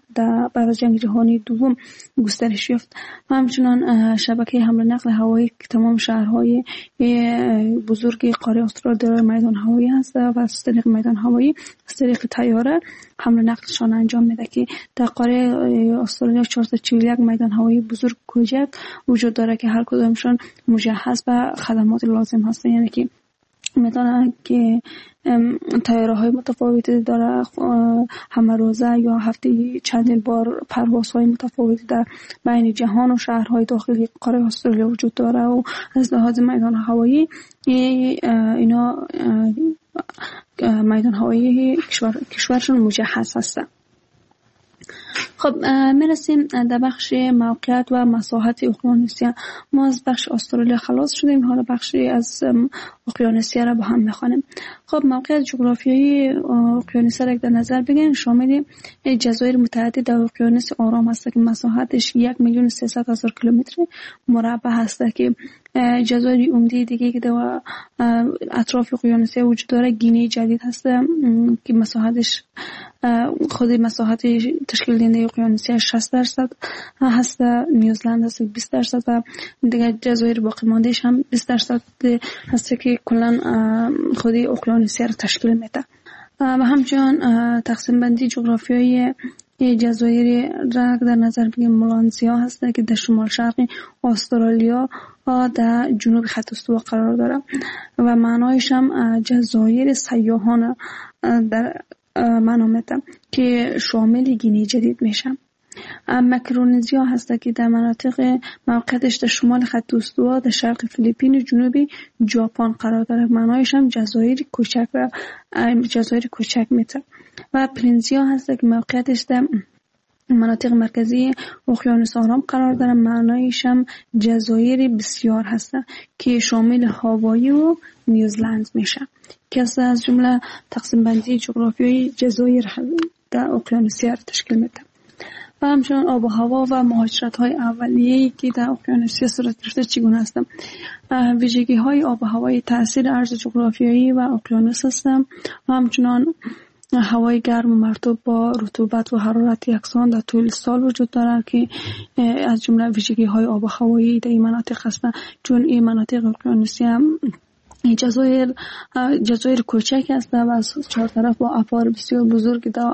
بعد از جنگ جهانی دوم گسترش یافت. و همچنان شبکه حمل نقل هوایی که تمام شهرهای بزرگ قاره استرالیا دارای میدان هوایی هست و از طریق میدان هوایی از طریق طیاره حمل نقلشان انجام میده که در قاره استرالیا 441 میدان هوایی بزرگ کوچک وجود داره که هر کدامشان مجهز به خدمات لازم هست. یعنی که میتونه که طیاره های متفاوتی داره، همه روزه یا هفته چندین بار پروازهای متفاوتی در بین جهان و شهرهای داخلی قاره استرالیا وجود داره و از لحاظ میدان هوایی اینا میدان هوایی کشورشون مجهز هستن. خب میرسیم در بخش موقعیت و مساحت اقیانوسیه. ما از بخش استرالیا خلاص شدیم، حالا بخشی از اقیانوسیه را با هم میخوانیم. خب موقعیت جغرافیایی اقیانوسیه را در نظر بگیریم، شامل جزایر متعدد در اقیانوس آرام هست که مساحتش 1,300,000 کیلومتر مربع هست که جزایر عمده دیگه که در اطراف اقیانوسیه وجود داره گینه جدید هست که مساحتش خود مساحت تشکیل دهنده اقیانوسیه 60% هست، نیوزلند هست 20% و دیگه جزایر باقی ماندهش هم 20% هست که کلا خود اقیانوسیه رو تشکیل میده. و همچنان تقسیم بندی جغرافیایی جزایر را در نظر بگیریم، ملانزیا هست که در شمال شرقی استرالیا در جنوب خط استوا قرار داره و معنایش هم جزایر سیاحان در معنا میده که شامل گینه جدید میشه. مکرونزیا هست که در مناطق موقعیتش در شمال خط استوا در شرق فیلیپین و جنوبی ژاپن قرار داره، معنایش هم جزایر کوچک میده. و پلینزیا هست که موقعیتش در مناطق مرکزی اقیانوس آرام قرار داره، معنایش هم جزایر بسیار هست که شامل هاوایی و نیوزلند میشه که از جمله تقسیم بندی جغرافیایی جزایر در اقیانوسیه تشکیل میده. و همچنان آب و هوا و مهاجرت های اولیه‌ای که در اقیانوسیه صورت گرفته چگونه هستند. ویژگی های آب و هوایی تاثیر عرض جغرافیایی و اقیانوس هستند و همچنان هوای گرم و مرطوب با رطوبت و حرارت یکسان در طول سال وجود دارند که از جمله ویژگی های آب و هوایی در این مناطق هستند، چون این مناطق اقیانوسیه جزایر کوچک است و از چهار طرف با ابار بسیار بزرگ در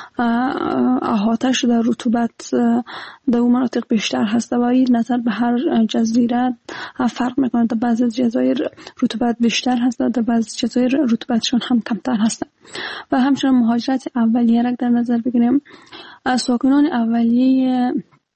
احاطه شده، رطوبت در اون مناطق بیشتر هست و این نظر به هر جزیره فرق میکنه. در بعضی جزایر رطوبت بیشتر هست، در بعضی جزایر رطوبتشون هم کمتر هست. و همچنین مهاجرت اولیه را در نظر بگیریم، ساکنان اولیه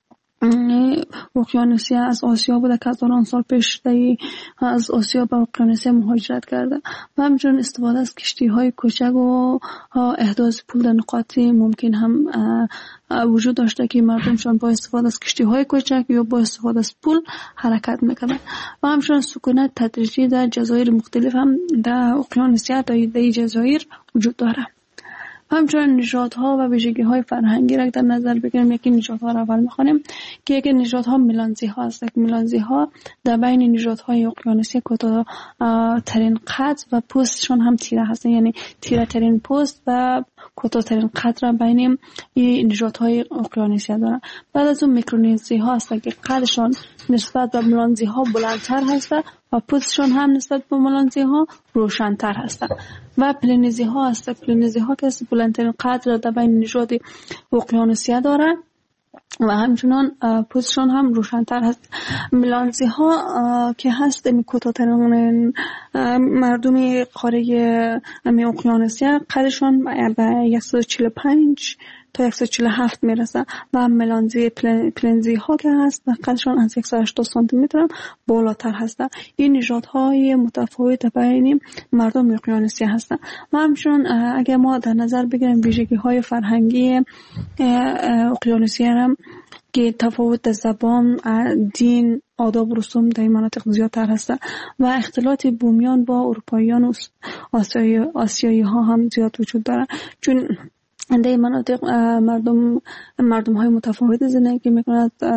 اقیانوسیه از آسیا بوده که هزاران سال پیش از آسیا به اقیانوسیه مهاجرت کرده و همچنین استفاده از کشتی های کوچک و احداث پول در نقاطی ممکن هم وجود داشته که مردمشان با استفاده از کشتی های کوچک یا با استفاده از پول حرکت میکنند. و همچنین سکونت تدریجی در جزایر مختلف هم در اقیانوسیه در جزایر وجود داره. همچنین نژادها و ویژگی‌های فرهنگی را در نظر بگیریم. یکی نژادها را اول می‌خوانیم که یکی نژادها میلانزی‌ها است. میلانزی‌ها در بین نژادهای اقیانوسیه کوتاه‌ترین قد و پوستشون هم تیره هستند، یعنی تیره‌ترین پوست و کوتاه‌ترین قد را بین این نژادهای اقیانوسیه دارند. بعد از اون میکرونزی‌ها هستند که قدشون نسبت به میلانزی‌ها بلندتر هست و پوستشون هم نسبت به میلانزی‌ها روشن‌تر هست. و پلینزی‌ها هست. پلینزی‌ها که بلندترین قد را در بین نژاد اقیانوسیه دارند و همچنان پوستشون هم روشن‌تر هست. میلانزی‌ها که هست کوتاه‌ترین مردم قاره اقیانوسیه، قدشون به 145 تا 147 میرسه و ملانزی پلنزی ها که هست قدشان از 180 سانتی متر بالاتر هست. این نژادهای متفاوت بین مردم اقیانوسیه هستند. و همچنین اگر ما در نظر بگیریم ویژگی های فرهنگی اقیانوسیه هم که تفاوت زبان، دین، آداب و رسوم در این مناطق زیادتر هست و اختلاط بومیان با اروپاییان و آسیایی ها هم زیاد وجود داره، چون در این مناطق مردم های متفاوت زندگی میکنند.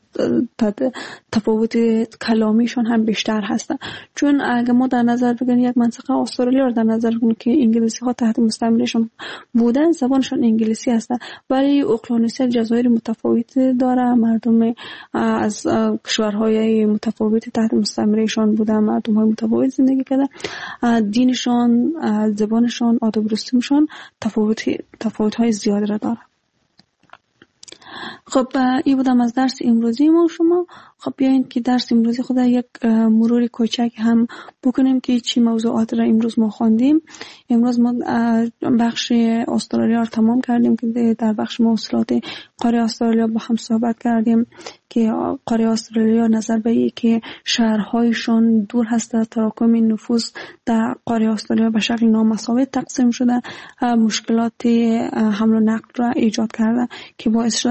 تفاوت کلامیشون هم بیشتر هست. چون اگه ما در نظر بگیریم یک منطقه استرالیا رو در نظر بگیریم که انگلیسی ها تحت مستعمرهشون بودن، زبانشون انگلیسی هست، ولی اقیانوسیه جزایر متفاوت داره. مردم از کشورهای متفاوت تحت مستعمرهشون بودن، مردم های متفاوت زندگی کردن، دینشون، زبانشون، آداب و رسومشون تفاوت های زیادی را داره. خب این بودم از درس امروزی ما شما. خب بیاین که درس امروزی خود یک مرور کوچک هم بکنیم که چی موضوعات را امروز ما خواندیم. امروز ما بخش استرالیا رو تمام کردیم که در بخش مواصلات قاره استرالیا با هم صحبت کردیم که قاره استرالیا نظر به این که شهرهایشان دور هست، تراکم نفوس در قاره استرالیا به شکل نامساوی تقسیم شده، مشکلات حمل و نقل را ایجاد کرده که باعث شده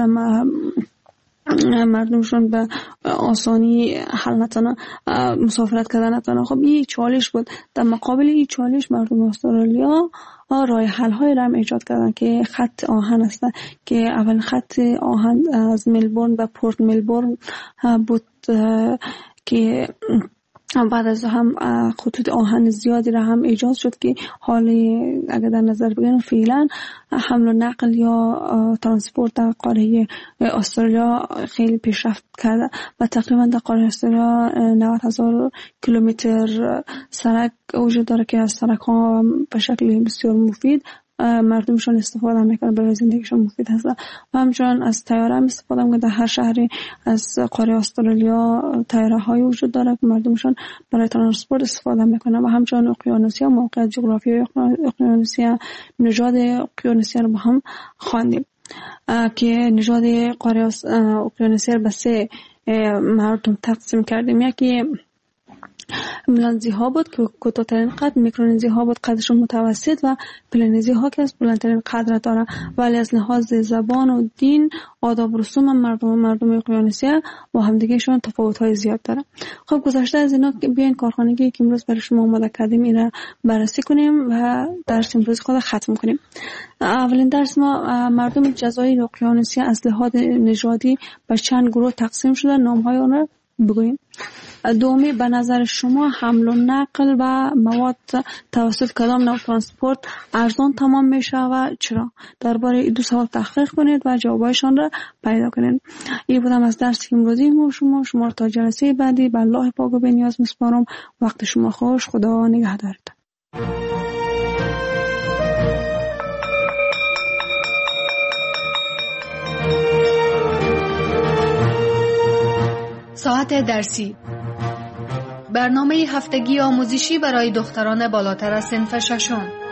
مردمشون به آسانی حل نتونه مسافرت کردن نتونه. خب این چالش بود. در مقابل این چالش مردم استرالیا راه حل های را هم ایجاد کردن که خط آهن است که اول خط آهن از ملبورن و پورت ملبورن بود که بعد از هم خطوط آهن زیادی را هم ایجاد شد که حالی اگر در نظر بگیریم فعلا حمل و نقل یا ترانسپورت در قاره استرالیا خیلی پیشرفت کرده و تقریبا در قاره استرالیا 90,000 کیلومتر سرک وجود داره که از سرک ها به شکل بسیار مفید مردمشون استفاده میکنن، برای زندگیشون مفید هست. و همچنان از طیاره هم استفاده میکنن. در هر شهری از قاره استرالیا طیاره های وجود داره که مردمشون برای ترانسپورت استفاده میکنن. و همچنان اقیانوسیه، موقعیت جغرافیایی اقیانوسیه، نژاد اقیانوسیه رو با هم خواندیم که نژاد قاره اقیانوسیه رو به 3 مردم تقسیم کردیم. یکی ملانزی ها بود که کوتاه‌ترین قد، میکرونزی ها بود قدشون متوسط و پلانزی ها که از بلندترین قد را داره، ولی از لحاظ زبان و دین، آداب و رسوم مردم اقیانوسیه با همدیگهشون تفاوت های زیاد داره. خب گذشته از اینا بیاین کارخانگی که امروز برای شما آماده کردیم اینا بررسی کنیم و درس امروز خود ختم کنیم. اولین درس ما مردم جزایر اقیانوسیه از لحاظ نژادی به چند گروه تقسیم شده، نام های آن را بگوییم. دومی، به نظر شما حمل و نقل و مواد توسط کدام نوع ترانسپورت ارزان تمام میشه و چرا؟ درباره این 2 سوال تحقیق کنید و جوابایشان را پیدا کنید. این بودم از درس امروزی ما شما را تا جلسه بعدی به الله پاک و بنیاز میسپارم. وقت شما خوش. خدا نگهدارتان. ساعت درسی، برنامه هفتگی آموزشی برای دختران بالاتر از صنف 6.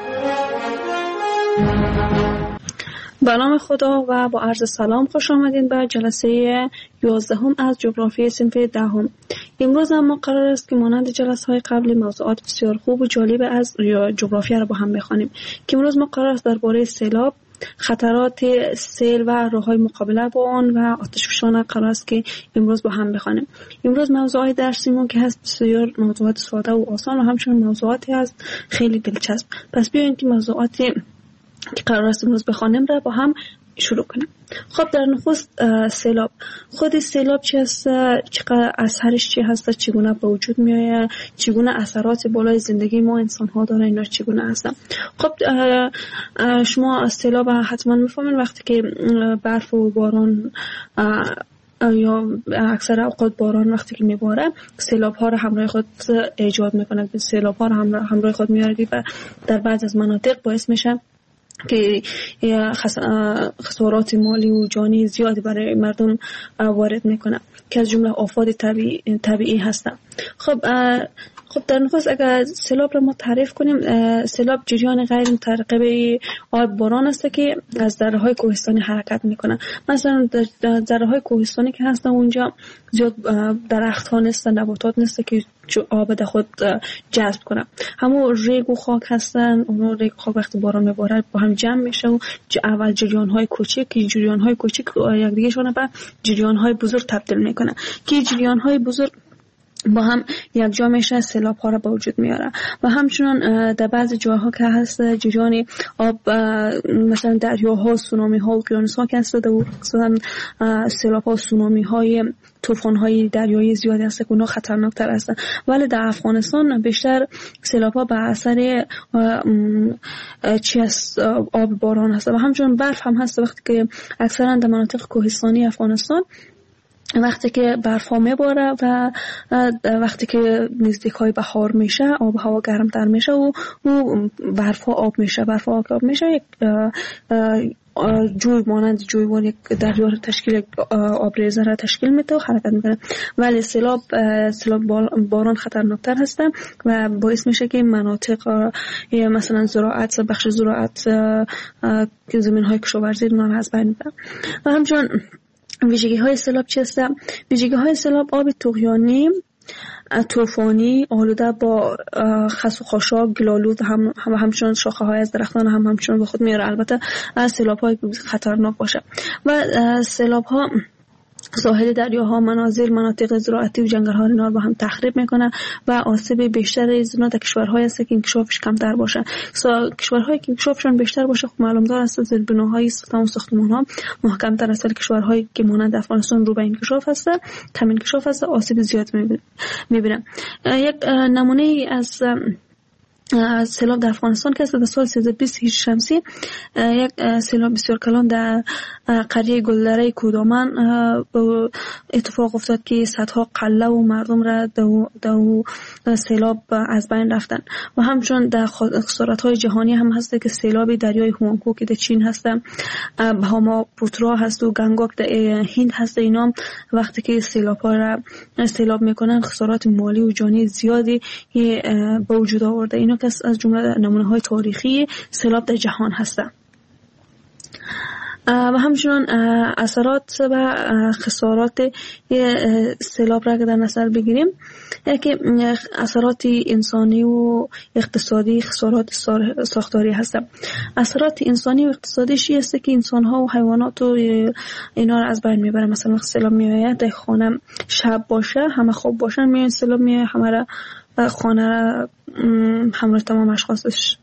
به نام خدا و با عرض سلام خوش آمدین به جلسه 11 از جغرافی صنف 10. امروز هم قرار است که مانند جلسه های قبل موضوعات بسیار خوب و جالب از جغرافیا را با هم بخوانیم. که امروز ما قرار است درباره سیلاب، خطرات سیل و راه‌های مقابله با آن و آتشفشان قرار است که امروز با هم بخوانیم. امروز موضوعات درسیمون که هست بسیار موضوعات ساده و آسان و همچنین موضوعاتی هست خیلی دلچسب. پس بیاین که موضوعاتی که قرار است امروز بخوانیم را با هم شروع کنیم. خب در نخست سیلاب. خود سیلاب چی هست؟ چقدر اثرش چی هست؟ چگونه به وجود میآید؟ چگونه اثرات بالای زندگی ما انسان ها داره؟ اینا چگونه هستن؟ خب شما سیلاب حتما میفهمین وقتی که برف و باران یا اکثر اوقات باران وقتی که میباره سیلاب ها رو همراه خود ایجاد میکنه، سیلاب ها رو همراه خود میاره و در بعض از مناطق باعث میشه که خسارات مالی و جانی زیادی برای مردم وارد میکنه که از جمله آفات طبیعی هستند. خب در نخست اگر سیلاب را ما تعریف کنیم، سیلاب جریان غیر مترقب آب باران است که از دره‌های کوهستانی حرکت میکنه. مثلا در دره‌های کوهستانی که هستن اونجا زیاد درخت‌ها نیستن، نباتات نیست که آب در خود جذب کنه. همون ریگ و خاک هستن، اون ریگ و خاک وقتی باران میباره با هم جمع میشه و اول جریان‌های کوچک یک دیگه شون به جریان‌های بزرگ تبدیل میکنه که جریان‌های بزرگ با هم یک جا میشه سیلاب ها را به وجود میاره و همچنان در بعضی جاها که هست جریان آب مثلا دریاها، سونامی ها، اقیانوس ها که هست در سیلاب ها، سونامی های، طوفان های دریایی زیادی هست که اونها خطرناکتر هستند. ولی در افغانستان بیشتر سیلاب ها به اثر آب باران هست و همچنان برف هم هست. وقتی که اکثرا در مناطق کوهستانی افغانستان وقتی که برف ها میباره و وقتی که نزدیک های بهار میشه آب هوا گرمتر میشه و برف ها آب میشه، برف ها آب میشه، یک جوی مانند جویبار یک دریا تشکیل آبریزه را تشکیل میده و حرکت میکنه. ولی سیلاب باران خطرناکتر هسته و باعث میشه که مناطق مثلا زراعت، بخش زراعت که زمین های کشاورزی اونها از بین میبره. و همچنان ویژگی های سیلاب چی هست؟ ویژگی های سیلاب آب طغیانی، طوفانی، آلوده با خس و خاشاک، گلالود همچنان شاخه های از درختان همچنان به خود میاره. البته سیلاب های خطرناک باشه و سیلاب ها ساحل دریاها، منازل، مناطق زراعتی و جنگل ها رو با هم تخریب میکنه و آسیب بیشتر از اونها در کشورهایی است که انکشافش کمتر باشه. کشورهایی که انکشافشون بیشتر باشه خب معلوم دار است زیربناهای ساختمان ها محکمتر است. کشورهایی که مانند افغانستان رو به انکشاف هست، کم انکشاف هست، آسیب زیاد میبینه. یک نمونه از سیلاب در افغانستان که در سال 1320 هجری شمسی یک سیلاب بسیار کلان در قریه گلدره کودامن اتفاق افتاد که صدها قله و مردم را در سیلاب از بین رفتن. و همچنان در خسارت‌های جهانی هم هست که سیلاب دریای هوانگو که در چین هست، بهاما پوترا هست و گنگوک در هند هست، اینا وقتی که سیلاب میکنن خسارات مالی و جانی زیادی به وجود آورده. اینا که از جمله نمونه‌های تاریخی سیلاب در جهان هستند. و همچنان اثرات و خسارات سیلاب را که در نظر بگیریم، یکی اثرات انسانی و اقتصادی، خسارات ساختاری هست. اثرات انسانی و اقتصادیش است که انسان ها و حیوانات و اینا را از بین میبره. مثلا وقت سیلاب میآید در خانه شب باشه، همه خواب باشن، میاد سیلاب میآید، همه را خانه را همراه تمام اشخاصش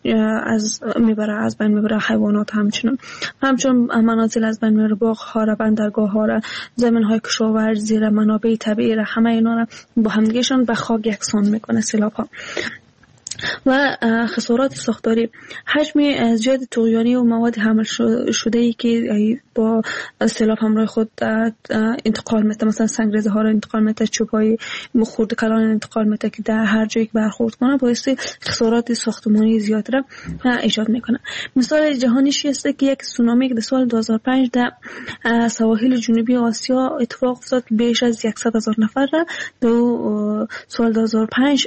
از بین میبره، حیوانات همچنان منازل از بین میبره، باغ ها را، بندرگاه ها را، زمین های کشاورزی را، منابع طبیعی را، همه اینا را با همگیشون به خاک یکسان میکنه سیلاب ها. و خسارات ساختاری، حجم زیاد طغیانی و مواد حمل شده ای که با سیلاب همراه خود انتقال میده، مثلا سنگریزه ها را انتقال میده، چوب های خرد کلان انتقال میده که در هر جایی که برخورد کنه باعث خسارات ساختمانی زیاد را ایجاد میکنه. مثال جهانیش است که یک سونامی که در سال 2005 در سواحل جنوبی آسیا اتفاق افتاد، بیش از 100,000 نفر را در سال 2005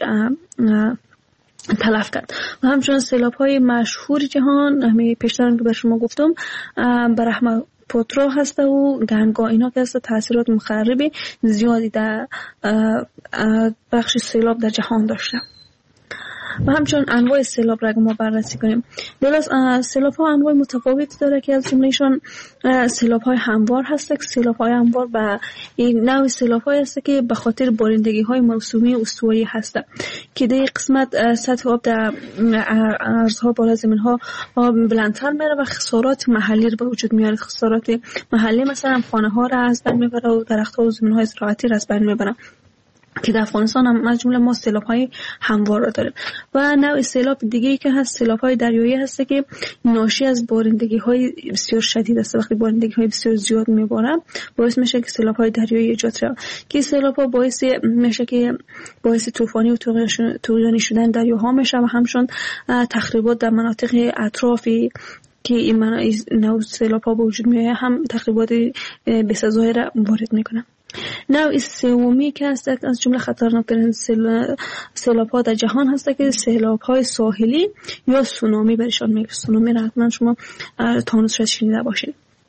تلف کرد. و همچنان سیلاب های مشهور جهان همین پیشتر که به شما گفتم برحمه پوترا هست و گنگا، اینا که هست تاثیرات مخربی زیادی در بخش سیلاب در جهان داشته. و همچنان انواع سیلاب را ما بررسی کنیم. درست سیلاب ها انواع متفاوت داره که از جملهشون سیلاب های هموار هست. سیلاب های هموار به این نوع سیلاب های هست که به خاطر بارندگی های موسمی استوایی هست که در قسمت سطح آب در ارزها بالا زمین ها بلندتر میره و خسارات محلی رو به وجود میاره. خسارات محلی مثلا خانه ها را از بین میبره و درخت ها و زمین های زراعتی را از بین میبره که در افغانستان هم از جمله ما سیلاب های هموار را داریم. و نوع سیلاب دیگه‌ای که هست سیلاب های دریایی هست که ناشی از بارندگی های بسیار شدید است. وقتی بارندگی های بسیار زیاد میباره باعث میشه که سیلاب های دریایی ایجاد شه که سیلاب ها باعث میشه که باعث طوفانی و طغیانی شدن دریاها میشه و همچنین تخریبات در مناطق اطرافی که این نوع سیلاب ها به وجود میاد هم تخریبات بسزایی را وارد میکنه. نوع سومی که هست از جمله خطرناکترین سیلاب ها در جهان هست که سیلاب های ساحلی یا سونامی برشان میگه. سونامی را حتما شما تانوس را شنیده باشید.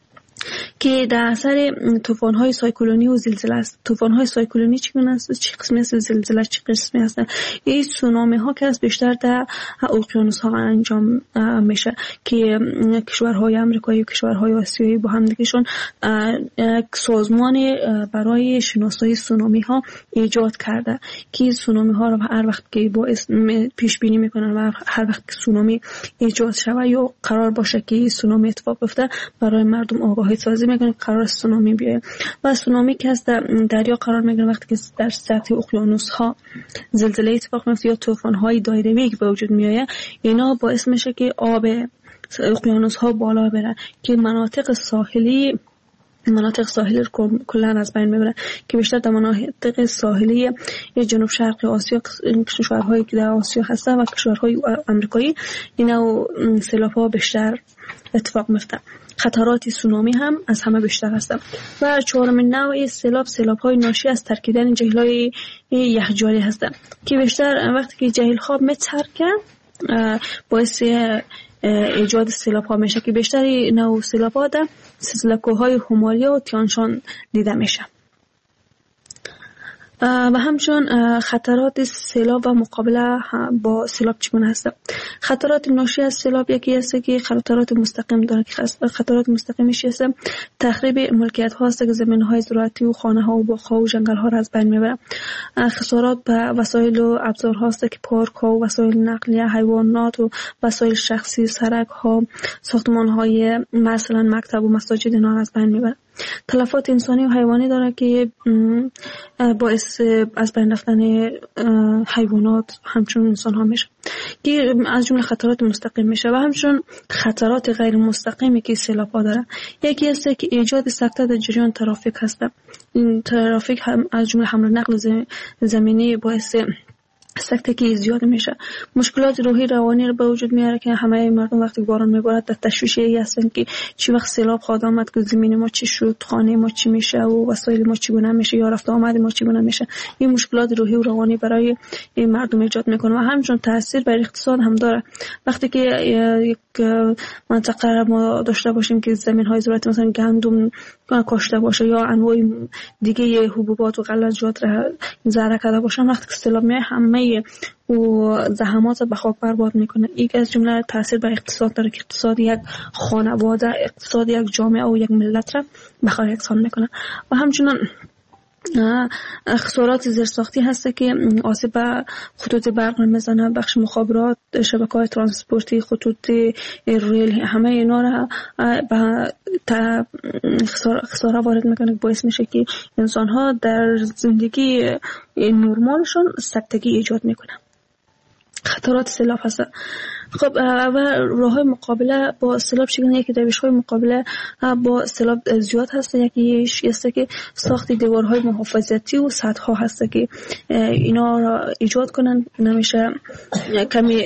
که در اثر طوفان‌های سایکلونی و زلزله است. طوفان‌های سایکلونی چگونه است؟ چه قسمی است؟ زلزله چه قسمی است؟ این سونامی‌ها که از بیشتر در اقیانوس‌ها انجام میشه که کشورهای آمریکایی و کشورهای آسیایی با هم دیگه‌شون سازمان برای شناسایی سونامی‌ها ایجاد کرده که سونامی‌ها رو هر وقت که با پیش بینی میکنن و هر وقت که سونامی ایجاد شود یا قرار باشه که سونامی اتفاق بیفته برای مردم آگاهی سازی میکنن قرار سونامی بیاد. و سونامی که از دریا قرار میگیره وقتی که در سطح اقیانوس‌ها زلزله اتفاق میفته یا طوفان‌های دایره‌ای به وجود میاد، اینا باعث میشه که آب اقیانوس‌ها بالا بره که مناطق ساحلی رو کلا از بین میبره که بیشتر در مناطق ساحلی جنوب شرق آسیا، کشورهایی که در آسیا هستن و کشورهای آمریکایی، اینا سیلاب‌ها بیشتر اتفاق میفته. خطرات سونامی هم از همه بیشتر هستند. و چهارمین نوع سیلاب‌های ناشی از ترکیدن جهیل‌های یخجاری هستند که بیشتر وقتی که جهیل‌ها میترکن باعث ایجاد سیلاب‌ها میشه که بیشتر نوع سیلاب‌ها در سلسله کوه‌های هیمالیا و تیانشان دیده میشه. و همچنین خطرات سیلاب و مقابله با سیلاب چگونه هست؟ خطرات ناشی از سیلاب یکی است که خطرات مستقیم داره که خطرات مستقیمش است تخریب ملکیت ها است که زمین های زراعتی و خانه ها و باغ ها و جنگل ها را از بین میبره. خسارات به وسایل و ابزار ها است که پارک ها و وسایل نقلیه، حیوانات و وسایل شخصی، سرک ها، ساختمان های مثلا مکتب و مساجد اینا را از بین میبره. تلفات انسانی و حیوانی داره که باعث از بین رفتن حیوانات همچون انسان ها میشه که از جمله خطرات مستقیم میشه. و همچون خطرات غیر مستقیمی که سیلاب ها داره یکی است که ایجاد سکته در جریان ترافیک هست. این ترافیک هم از جمله حمل و نقل زمینی باعث سکته که زیاد میشه. مشکلات روحی روانی رو به وجود میاره که همه مردم وقتی باران میبارد در تشویشی هستن که چی وقت سیلاب خواهد آمد که زمین ما چی شد، خانه ما چی میشه و وسایل ما چگونه میشه یا رفت آمد ما چگونه میشه. این مشکلات روحی و روانی برای این مردم ایجاد میکنه و همچنین تاثیر بر اقتصاد هم داره. وقتی که یک منطقه ما داشته باشیم که زمین های زراعتی مثلا گندم کاشته باشه یا انواع دیگه حبوبات و غلات را زرع کرده باشه، وقتی که سیلاب میاد همه و زحمات به خاک برباد میکنه. یک از جمله تاثیر بر اقتصاد داره که اقتصاد یک خانواده، اقتصاد یک جامعه و یک ملت را به خار یکسان میکنه. و همچنین خسارات زیرساختی هست که آسیب به خطوط برق میزنه، بخش مخابرات، شبکه‌های ترانسپورتی، خطوط ریل، همه اینا را به خسارت وارد میکنه که باعث میشه که انسان ها در زندگی نرمالشون سکتگی ایجاد میکنه. خطرات سیلاب هست. خب و راه‌های مقابله با سیلاب چگونه؟ یکی روش‌های مقابله با سیلاب زیاد هست. یکی است که ساخت دیوارهای محافظتی و سدها هست که اینا را ایجاد کنن، نمیشه کمی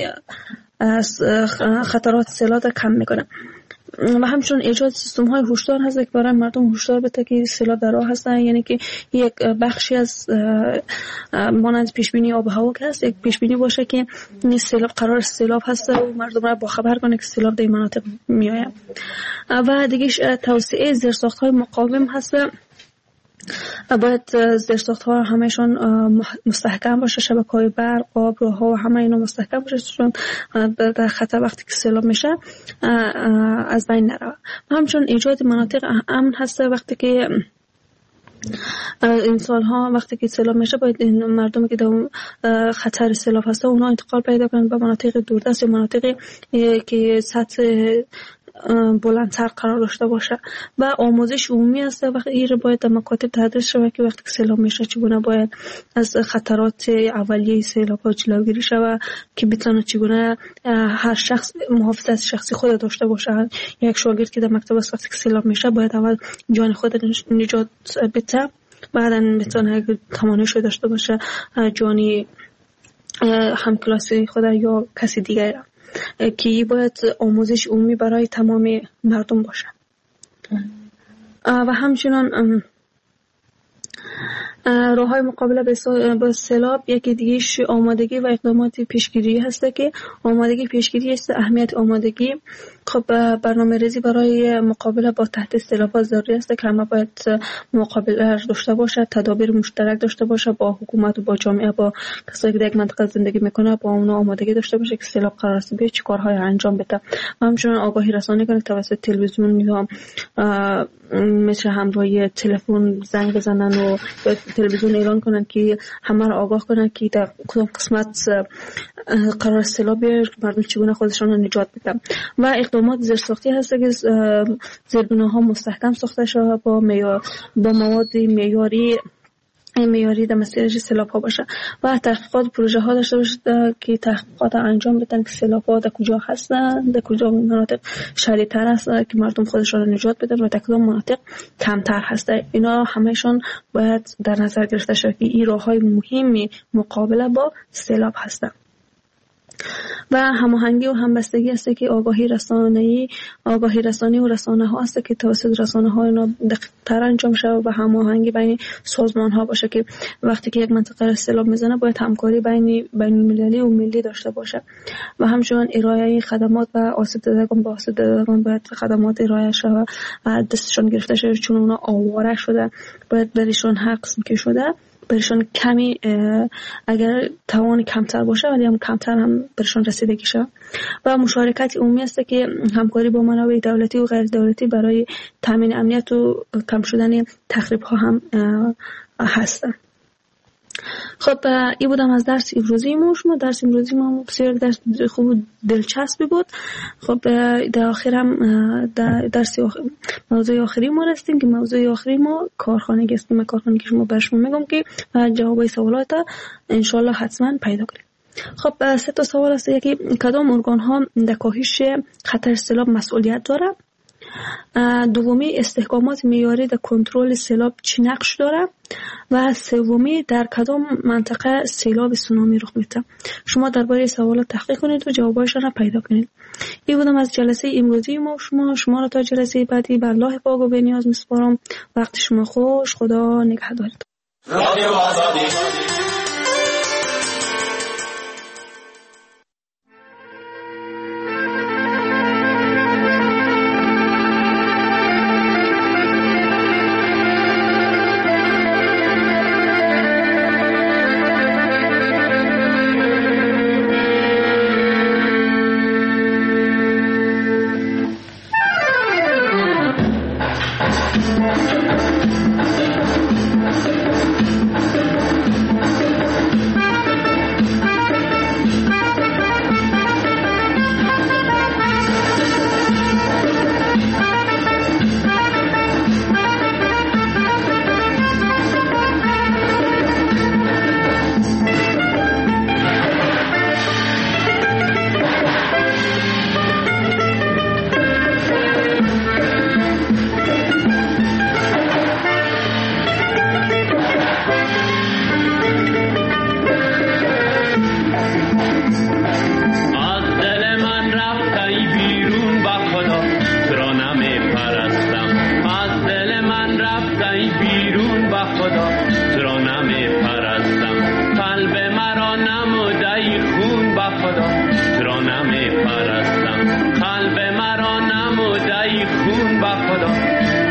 خطرات سیلاب را کم میکنه. و همچنین ایجاد سیستم های هوشدار هست که برای مردم هوشدار بده که سیلاب در راه هستن، یعنی که یک بخشی از مانند پیشبینی آب و هوا که هست، یک پیشبینی باشه که سیلاب قرار سیلاب هست و مردم را باخبر کنه که سیلاب در این مناطق میآید. و دیگه توسعه زیرساخت های مقاوم هست. باید زیرساخت‌ها همه‌شون مستحکم باشه، شبکه‌های برق، آب، راه‌ها و همه اینا مستحکم باشه چون در خطر وقتی که سیلاب میشه از بین نره. همچنین ایجاد مناطق امن هست. وقتی که انسان ها وقتی که سیلاب میشه باید این مردمی که در خطر سیلاب هست اونا انتقال پیدا کنن به مناطق دوردست یا مناطقی که سطح بلندتر قرار داشته باشه. و آموزش عمومی است وقتی این باید در مکاتب تدریس شود که وقتی که سیلاب میشه چگونه باید از خطرات اولیه سیلاب ها جلوگیری شود که بتونه چگونه هر شخص محافظت شخصی خود داشته باشه. یک شاگرد که در مکتب است وقتی که سیلاب میشه باید اول جان خود نجات بده، بعدا بتونه تواناییش داشته باشه جانی همکلاسی خود یا کسی دیگه را که باید آموزش عمومی برای تمام مردم باشه. و همچنان راه‌های مقابله با سیلاب یکی دیگه‌اش آمادگی و اقدامات پیشگیری هست که آمادگی پیشگیری است. اهمیت آمادگی خب برنامه‌ریزی برای مقابله با تهدید سیلاب ضروری است که همه باید مقابله داشته باشه، تدابیر مشترک داشته باشه با حکومت و با جامعه، با کسایی که در یک منطقه زندگی میکنه، با اونها آمادگی داشته باشه که سیلاب قرار است بیاد چه کارهای انجام بده. و همچنین آگاهی رسانی کنه توسط تلویزیون یا مثل همراهی تلفن زنگ بزنن و به تلویزیون اعلان کنن که همه رو آگاه کنن که در کدام قسمت قرار سیلاب بیاد، مردم چگونه خودشان رو نجات بدن. و اقدامات زیرساختی هست که زیربناها مستحکم ساخته شده با مواد معیاری در مسیر سیلاب ها باشه و تحقیقات پروژه ها داشته باشه که تحقیقات انجام بدن که سیلاب ها در کجا هستن، در کجا مناطق شدید تر هست که مردم خودشان رو نجات بدن و در کدام مناطق کمتر هسته. اینا همهشون باید در نظر گرفته شود که این راه های مهمی مقابله با سیلاب هستن. و هماهنگی و همبستگی است که آگاهی رسانی و رسانه ها است که توسط رسانه ها اینا دقیق‌تر انجام شود و هماهنگی بین سازمان ها باشه که وقتی که یک منطقه سیلاب میزنه باید همکاری بین المللی و ملی داشته باشه. و همچنین ارائه خدمات و آسیب دیدگان باید خدمات ارائه شود و دستشون گرفته شده، چون اونا آواره شده، باید برشون حق که شده برشون کمی اگر توان کمتر باشه ولی هم کمتر هم برشون رسیدگی شد. و مشارکت عمومی است که همکاری با منابع دولتی و غیر دولتی برای تامین امنیت و کم شدن تخریب ها هم هست. خب این بودم از درس امروزی ما. درس امروزی ما بسیار درس خوب دلچسبی بود. خب در آخر هم درس موضوع آخری ما رسیدیم که موضوع آخری ما کارخانگی است. من کارخانگی شما برشون میگم که جوابای سوالات انشالله حتما پیدا کنیم. خب 3 تا سوال است. یکی کدام ارگان ها در کاهش خطر سیلاب مسئولیت داره؟ دومی استحکامات معیاری در کنترل سیلاب چی نقش داره؟ و سومی در کدام منطقه سیلاب سونامی رخ میده؟ شما درباره سوالات تحقیق کنید و جوابایشان را پیدا کنید. این بودم از جلسه امروزی ما. شما را تا جلسه بعدی به الله پاک و بی‌نیاز میسپارم. وقت شما خوش. خدا نگهدارتون. رادیو آزادی. قلب مرا نموده ای خون به خدا